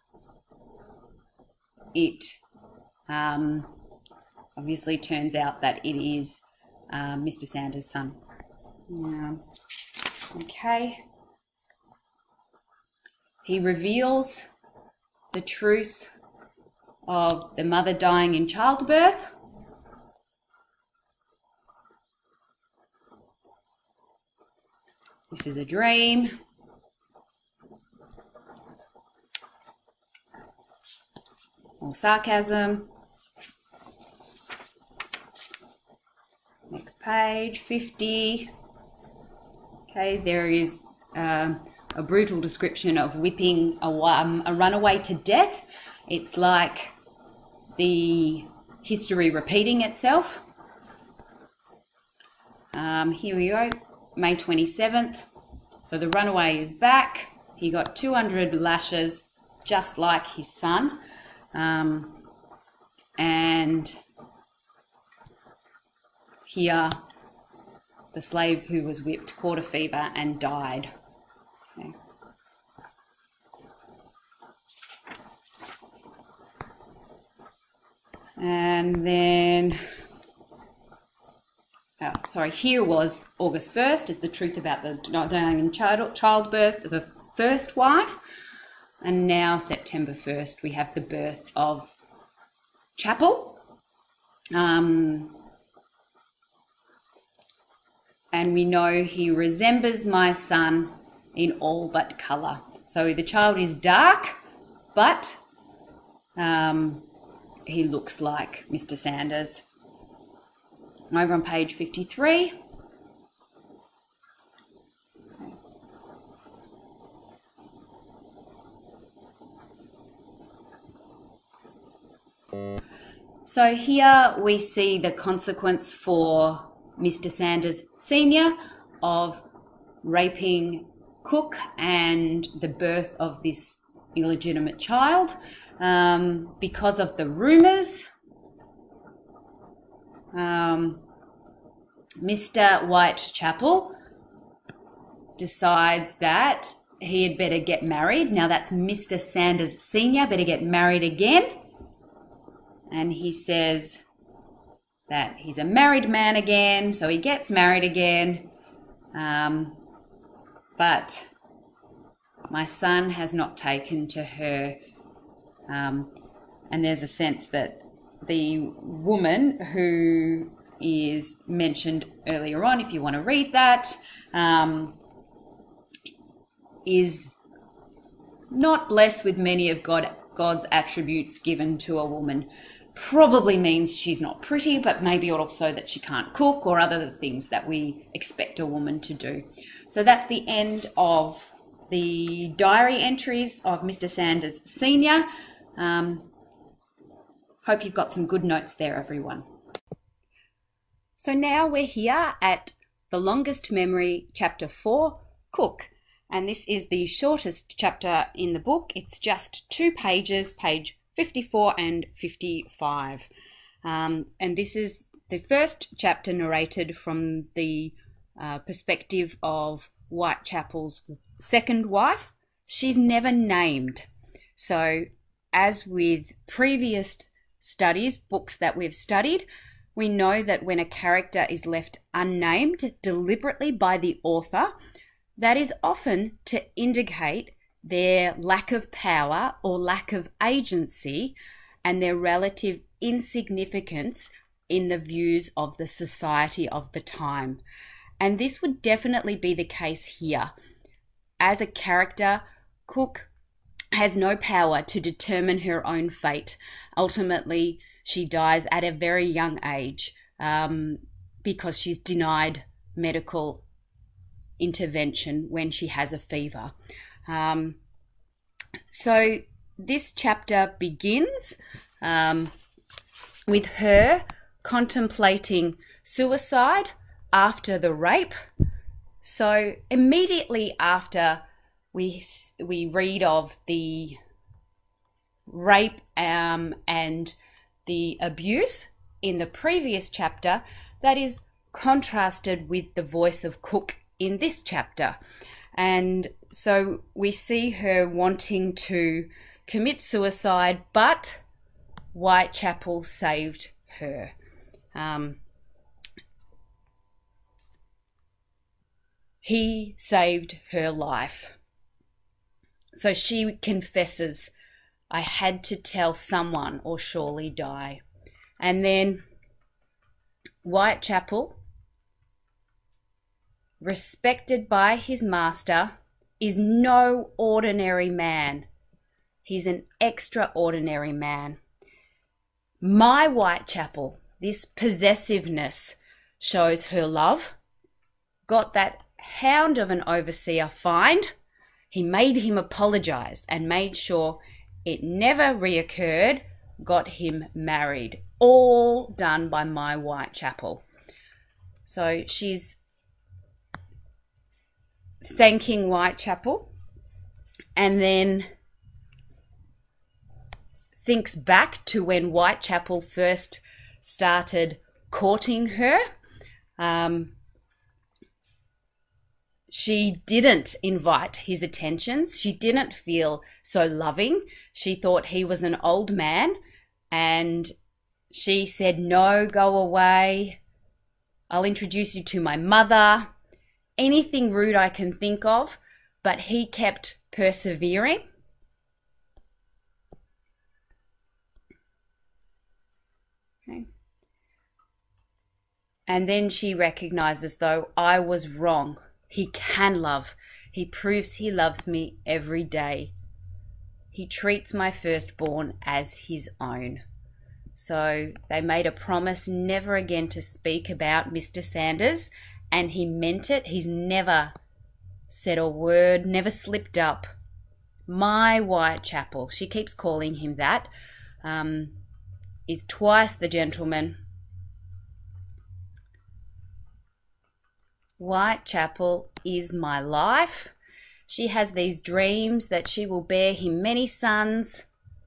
Speaker 2: it um, obviously turns out that it is uh, Mister Sanders' son. Yeah. Okay. He reveals the truth of the mother dying in childbirth. This is a dream. Or sarcasm. Next page, fifty. Okay, there is um, a brutal description of whipping a, um, a runaway to death. It's like the history repeating itself. Um, here we go, May twenty-seventh. So the runaway is back. He got two hundred lashes, just like his son. Um, and here, the slave who was whipped caught a fever and died. Okay. And then, oh, sorry, here was August first, is the truth about the dying in child, childbirth of the first wife. And now September first, we have the birth of Chapel. Um, and we know he resembles my son in all but colour. So the child is dark, but um, he looks like Mister Sanders. Over on page fifty-three. So here we see the consequence for Mister Sanders Senior of raping Cook and the birth of this illegitimate child, um, because of the rumours. Um, Mister Whitechapel decides that he had better get married. Now that's Mister Sanders Senior, better get married again. And he says that he's a married man again, so he gets married again. Um, but my son has not taken to her. Um, and there's a sense that the woman who is mentioned earlier on, if you want to read that, um, is not blessed with many of God, God's attributes given to a woman. Probably means she's not pretty, but maybe also that she can't cook or other things that we expect a woman to do. So that's the end of the diary entries of Mister Sanders Senior. Um, hope you've got some good notes there, everyone. So now we're here at The Longest Memory, Chapter four, Cook. And this is the shortest chapter in the book. It's just two pages, page fifty-four and fifty-five. Um, and this is the first chapter narrated from the uh, perspective of Whitechapel's second wife. She's never named. So as with previous studies, books that we've studied, we know that when a character is left unnamed deliberately by the author, that is often to indicate their lack of power or lack of agency and their relative insignificance in the views of the society of the time. And this would definitely be the case here. As a character, Cook has no power to determine her own fate. Ultimately, she dies at a very young age um, because she's denied medical intervention when she has a fever. Um, so this chapter begins um, with her contemplating suicide after the rape. So immediately after we we read of the rape um, and the abuse, in the previous chapter that is contrasted with the voice of Cook in this chapter. And so we see her wanting to commit suicide, but Whitechapel saved her. Um, he saved her life. So she confesses, I had to tell someone or surely die. And then Whitechapel, respected by his master, is no ordinary man. He's an extraordinary man. My Whitechapel, this possessiveness, shows her love. Got that hound of an overseer fined. He made him apologize and made sure it never reoccurred. Got him married. All done by my Whitechapel. So she's thanking Whitechapel and then thinks back to when Whitechapel first started courting her. Um, she didn't invite his attentions. She didn't feel so loving. She thought he was an old man, and she said, no, go away. I'll introduce you to my mother. Anything rude I can think of, but he kept persevering. Okay. And then she recognizes, though, I was wrong. He can love. He proves he loves me every day. He treats my firstborn as his own. So they made a promise never again to speak about Mister Sanders, and he meant it. He's never said a word, never slipped up. My Whitechapel, she keeps calling him that, um, is twice the gentleman. Whitechapel is my life. She has these dreams that she will bear him many sons.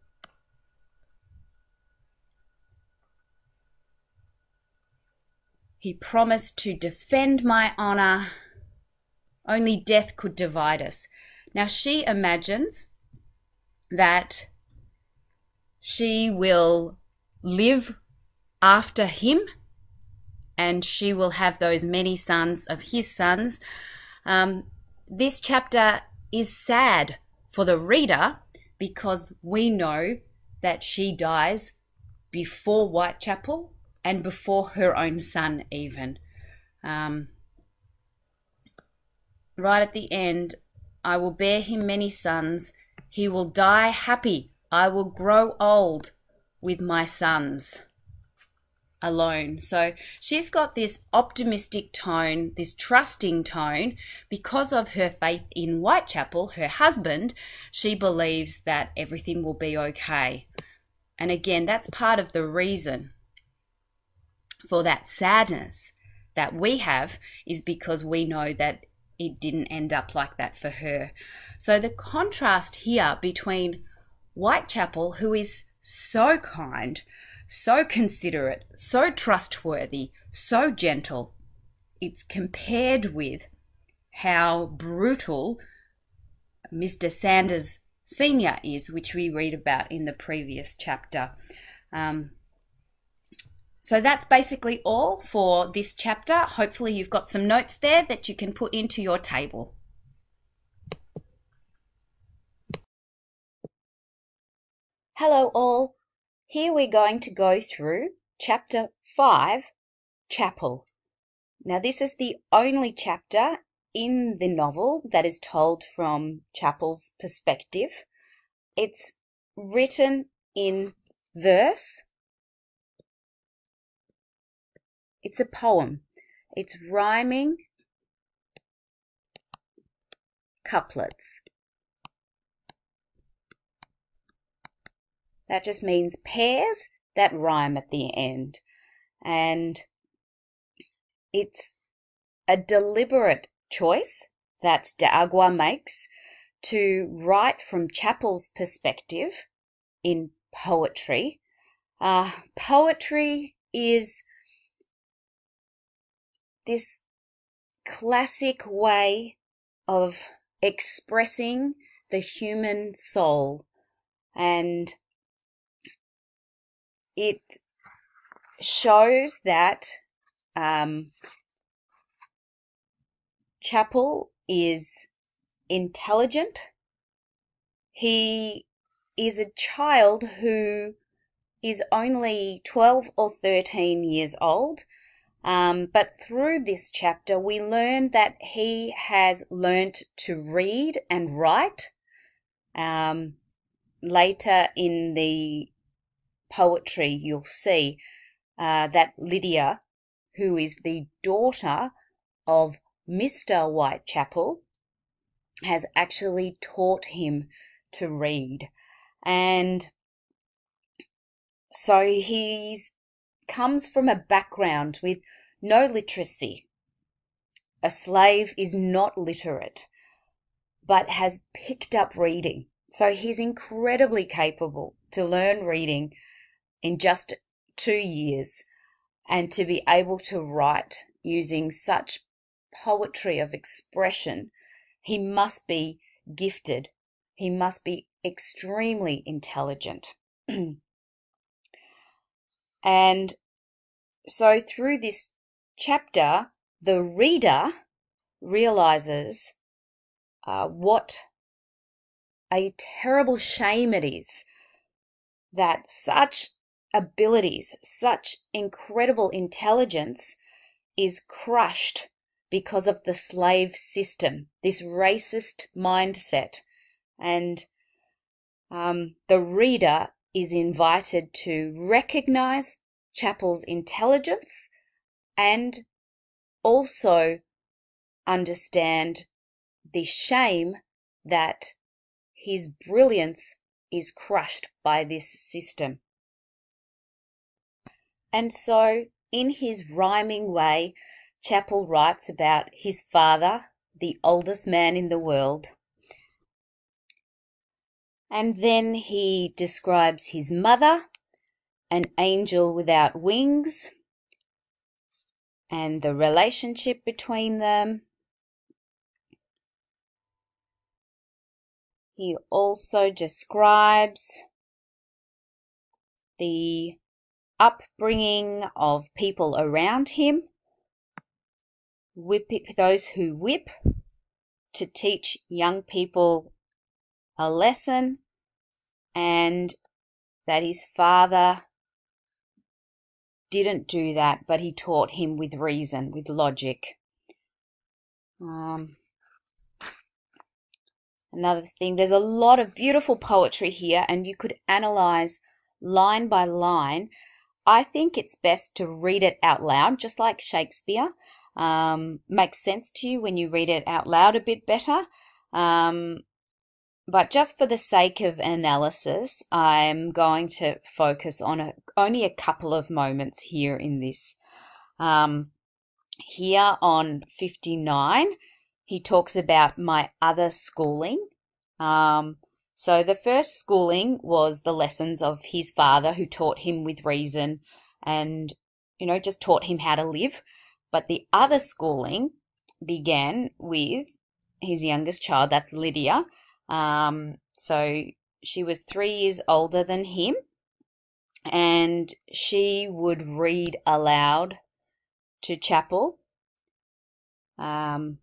Speaker 2: He promised to defend my honor. Only death could divide us. Now she imagines that she will live after him and she will have those many sons of his sons. Um, this chapter is sad for the reader because we know that she dies before Whitechapel and before her own son even. Um, right at the end, I will bear him many sons. He will die happy. I will grow old with my sons alone. So she's got this optimistic tone, this trusting tone. Because of her faith in Whitechapel, her husband, she believes that everything will be okay. And again, that's part of the reason for that sadness that we have, is because we know that it didn't end up like that for her. So the contrast here between Whitechapel, who is so kind, so considerate, so trustworthy, so gentle, it's compared with how brutal Mister Sanders Senior is, which we read about in the previous chapter. Um, so that's basically all for this chapter. Hopefully you've got some notes there that you can put into your table. Hello all. Here we're going to go through chapter five, Chapel. Now this is the only chapter in the novel that is told from Chapel's perspective. It's written in verse. It's a poem. It's rhyming couplets. That just means pairs that rhyme at the end. And it's a deliberate choice that De Agua makes to write from Chapel's perspective in poetry. Uh, poetry is this classic way of expressing the human soul, and it shows that um, Chapel is intelligent. He is a child who is only twelve or thirteen years old. Um, but through this chapter, we learn that he has learnt to read and write. Um, later in the poetry, you'll see uh, that Lydia, who is the daughter of Mister Whitechapel, has actually taught him to read. And so he's comes from a background with no literacy. A slave is not literate, but has picked up reading. So he's incredibly capable to learn reading in just two years and to be able to write using such poetry of expression. He must be gifted. He must be extremely intelligent. And so through this chapter, the reader realizes uh, what a terrible shame it is that such abilities, such incredible intelligence is crushed because of the slave system, this racist mindset. And um, the reader is invited to recognize Chapel's intelligence and also understand the shame that his brilliance is crushed by this system. And so, in his rhyming way, Chapel writes about his father, the oldest man in the world. And then he describes his mother, an angel without wings, and the relationship between them. He also describes the upbringing of people around him, whip those who whip, to teach young people a lesson, and that his father didn't do that, but he taught him with reason, with logic. Um, another thing, there's a lot of beautiful poetry here, and you could analyze line by line. I think it's best to read it out loud, just like Shakespeare. Um, makes sense to you when you read it out loud a bit better. Um, but just for the sake of analysis, I'm going to focus on a, only a couple of moments here in this. Um, here on fifty-nine, he talks about my other schooling. Um, so the first schooling was the lessons of his father, who taught him with reason and, you know, just taught him how to live. But the other schooling began with his youngest child, that's Lydia. Um, so she was three years older than him, and she would read aloud to Chapel. Um,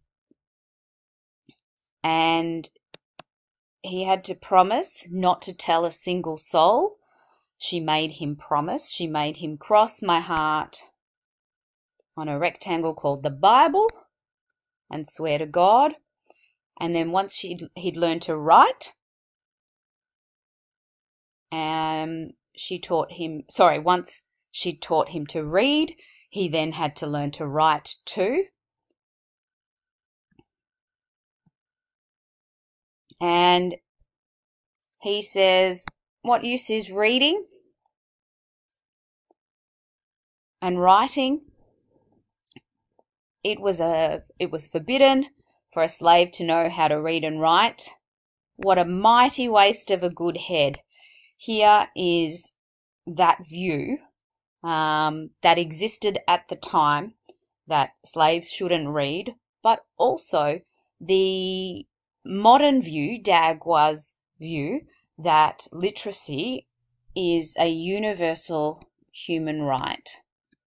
Speaker 2: and he had to promise not to tell a single soul. She made him promise. She made him cross my heart on a rectangle called the Bible and swear to God. And then once she'd, he'd learned to write, um, she taught him, sorry, once she'd taught him to read, he then had to learn to write too. And he says, what use is reading and writing? It was a it was forbidden for a slave to know how to read and write. What a mighty waste of a good head. Here is that view um, that existed at the time that slaves shouldn't read, but also the modern view, Dagwa's view, that literacy is a universal human right.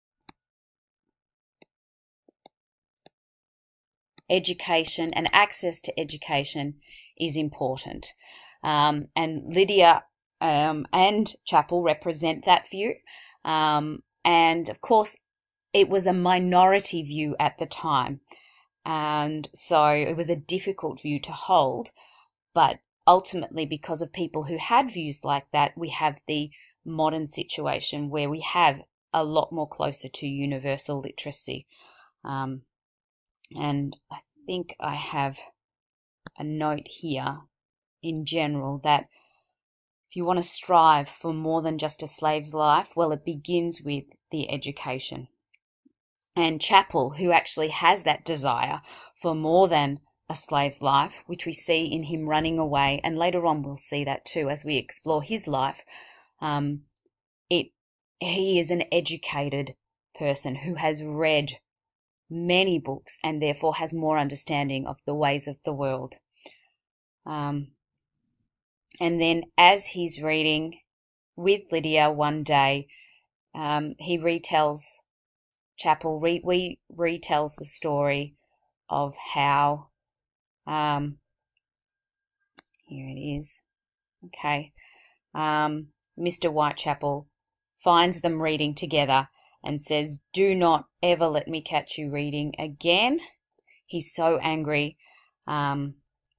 Speaker 2: Education and access to education is important. Um, and Lydia um, and Chappell represent that view. Um, and of course, it was a minority view at the time. And so it was a difficult view to hold. But ultimately, because of people who had views like that, we have the modern situation where we have a lot more closer to universal literacy. Um, and I think I have a note here in general that if you want to strive for more than just a slave's life, well, it begins with the education. And Chappell, who actually has that desire for more than a slave's life, which we see in him running away, and later on we'll see that too as we explore his life, um, it he is an educated person who has read many books and therefore has more understanding of the ways of the world. Um, and then as he's reading with Lydia one day, um, he retells, Chappell re, re, retells the story of how, um, here it is, okay, um, Mister Whitechapel finds them reading together and says, "Do not ever let me catch you reading again." He's so angry. Um,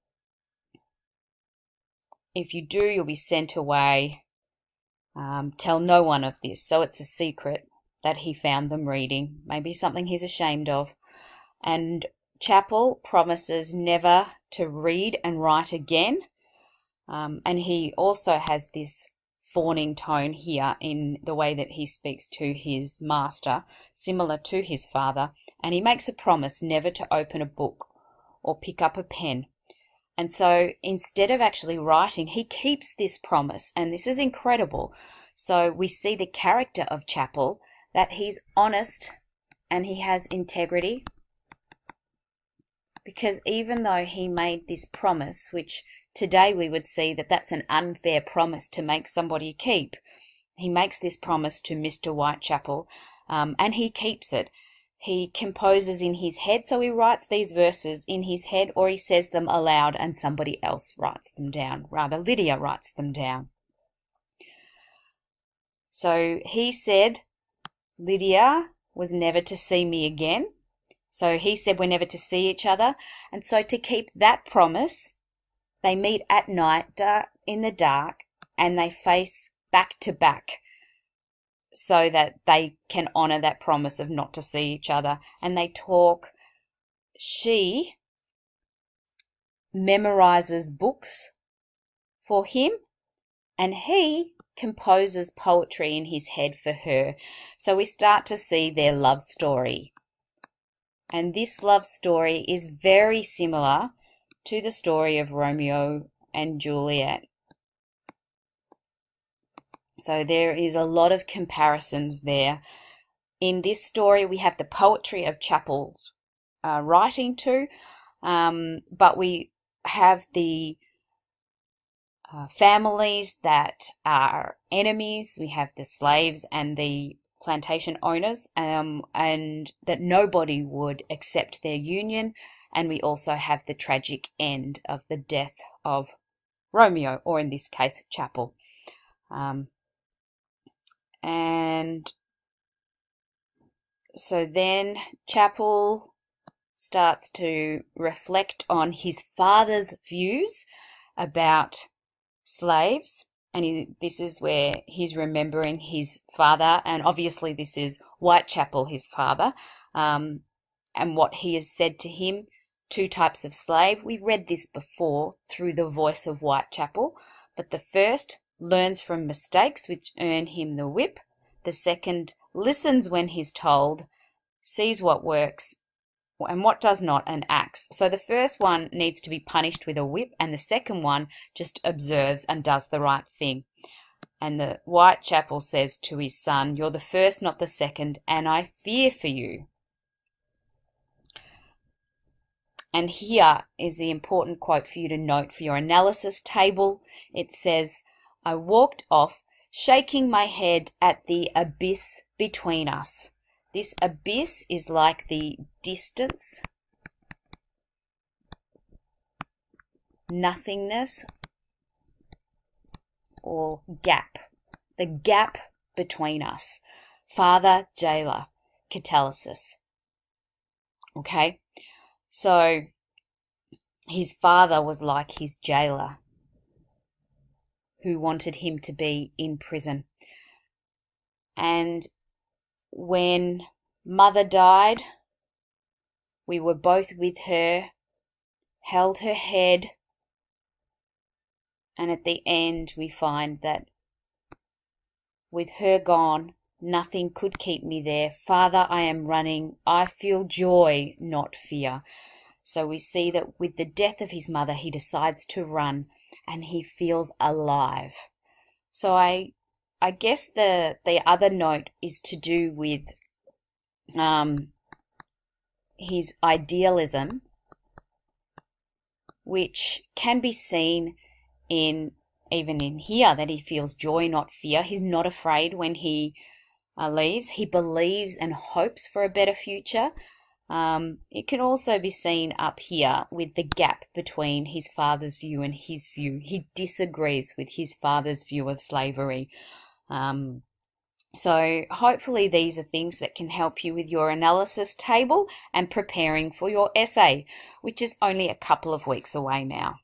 Speaker 2: if you do, you'll be sent away. Um, tell no one of this. So it's a secret that he found them reading, maybe something he's ashamed of. And Chappell promises never to read and write again. Um, and he also has this fawning tone here in the way that he speaks to his master, similar to his father. And he makes a promise never to open a book or pick up a pen. And so instead of actually writing, he keeps this promise. And this is incredible. So we see the character of Chappell, that he's honest and he has integrity. Because even though he made this promise, which today we would see that that's an unfair promise to make somebody keep, he makes this promise to Mister Whitechapel, um, and he keeps it. He composes in his head, so he writes these verses in his head, or he says them aloud and somebody else writes them down. Rather, Lydia writes them down. So he said Lydia was never to see me again. So he said we're never to see each other. And so to keep that promise, they meet at night dark, in the dark, and they face back to back so that they can honor that promise of not to see each other. And they talk. She memorizes books for him, and he composes poetry in his head for her. So we start to see their love story. And this love story is very similar to the story of Romeo and Juliet. So there is a lot of comparisons there. In this story, we have the poetry of Chappell's uh, writing too, um, but we have the uh, families that are enemies. We have the slaves and the plantation owners, um, and that nobody would accept their union. And we also have the tragic end of the death of Romeo, or in this case, Chappell. Um, and so then Chappell starts to reflect on his father's views about slaves. And he, this is where he's remembering his father, and obviously this is Whitechapel, his father, um, and what he has said to him. Two types of slave. We read this before through the voice of Whitechapel, but the first learns from mistakes which earn him the whip. The second listens when he's told, sees what works and what does not, and acts. So the first one needs to be punished with a whip, and the second one just observes and does the right thing. And the Whitechapel says to his son, "You're the first, not the second, and I fear for you." And here is the important quote for you to note for your analysis table. It says, "I walked off, shaking my head at the abyss between us." This abyss is like the distance, nothingness, or gap. The gap between us. Father, jailer, catalysis. Okay? So his father was like his jailer who wanted him to be in prison. And when mother died, we were both with her, held her head, and at the end we find that with her gone, nothing could keep me there. Father, I am running. I feel joy, not fear. So we see that with the death of his mother, he decides to run and he feels alive. So I I guess the, the other note is to do with um, his idealism, which can be seen in even in here, that he feels joy, not fear. He's not afraid when he uh, leaves. He believes and hopes for a better future. Um, it can also be seen up here with the gap between his father's view and his view. He disagrees with his father's view of slavery. Um, so hopefully these are things that can help you with your analysis table and preparing for your essay, which is only a couple of weeks away now.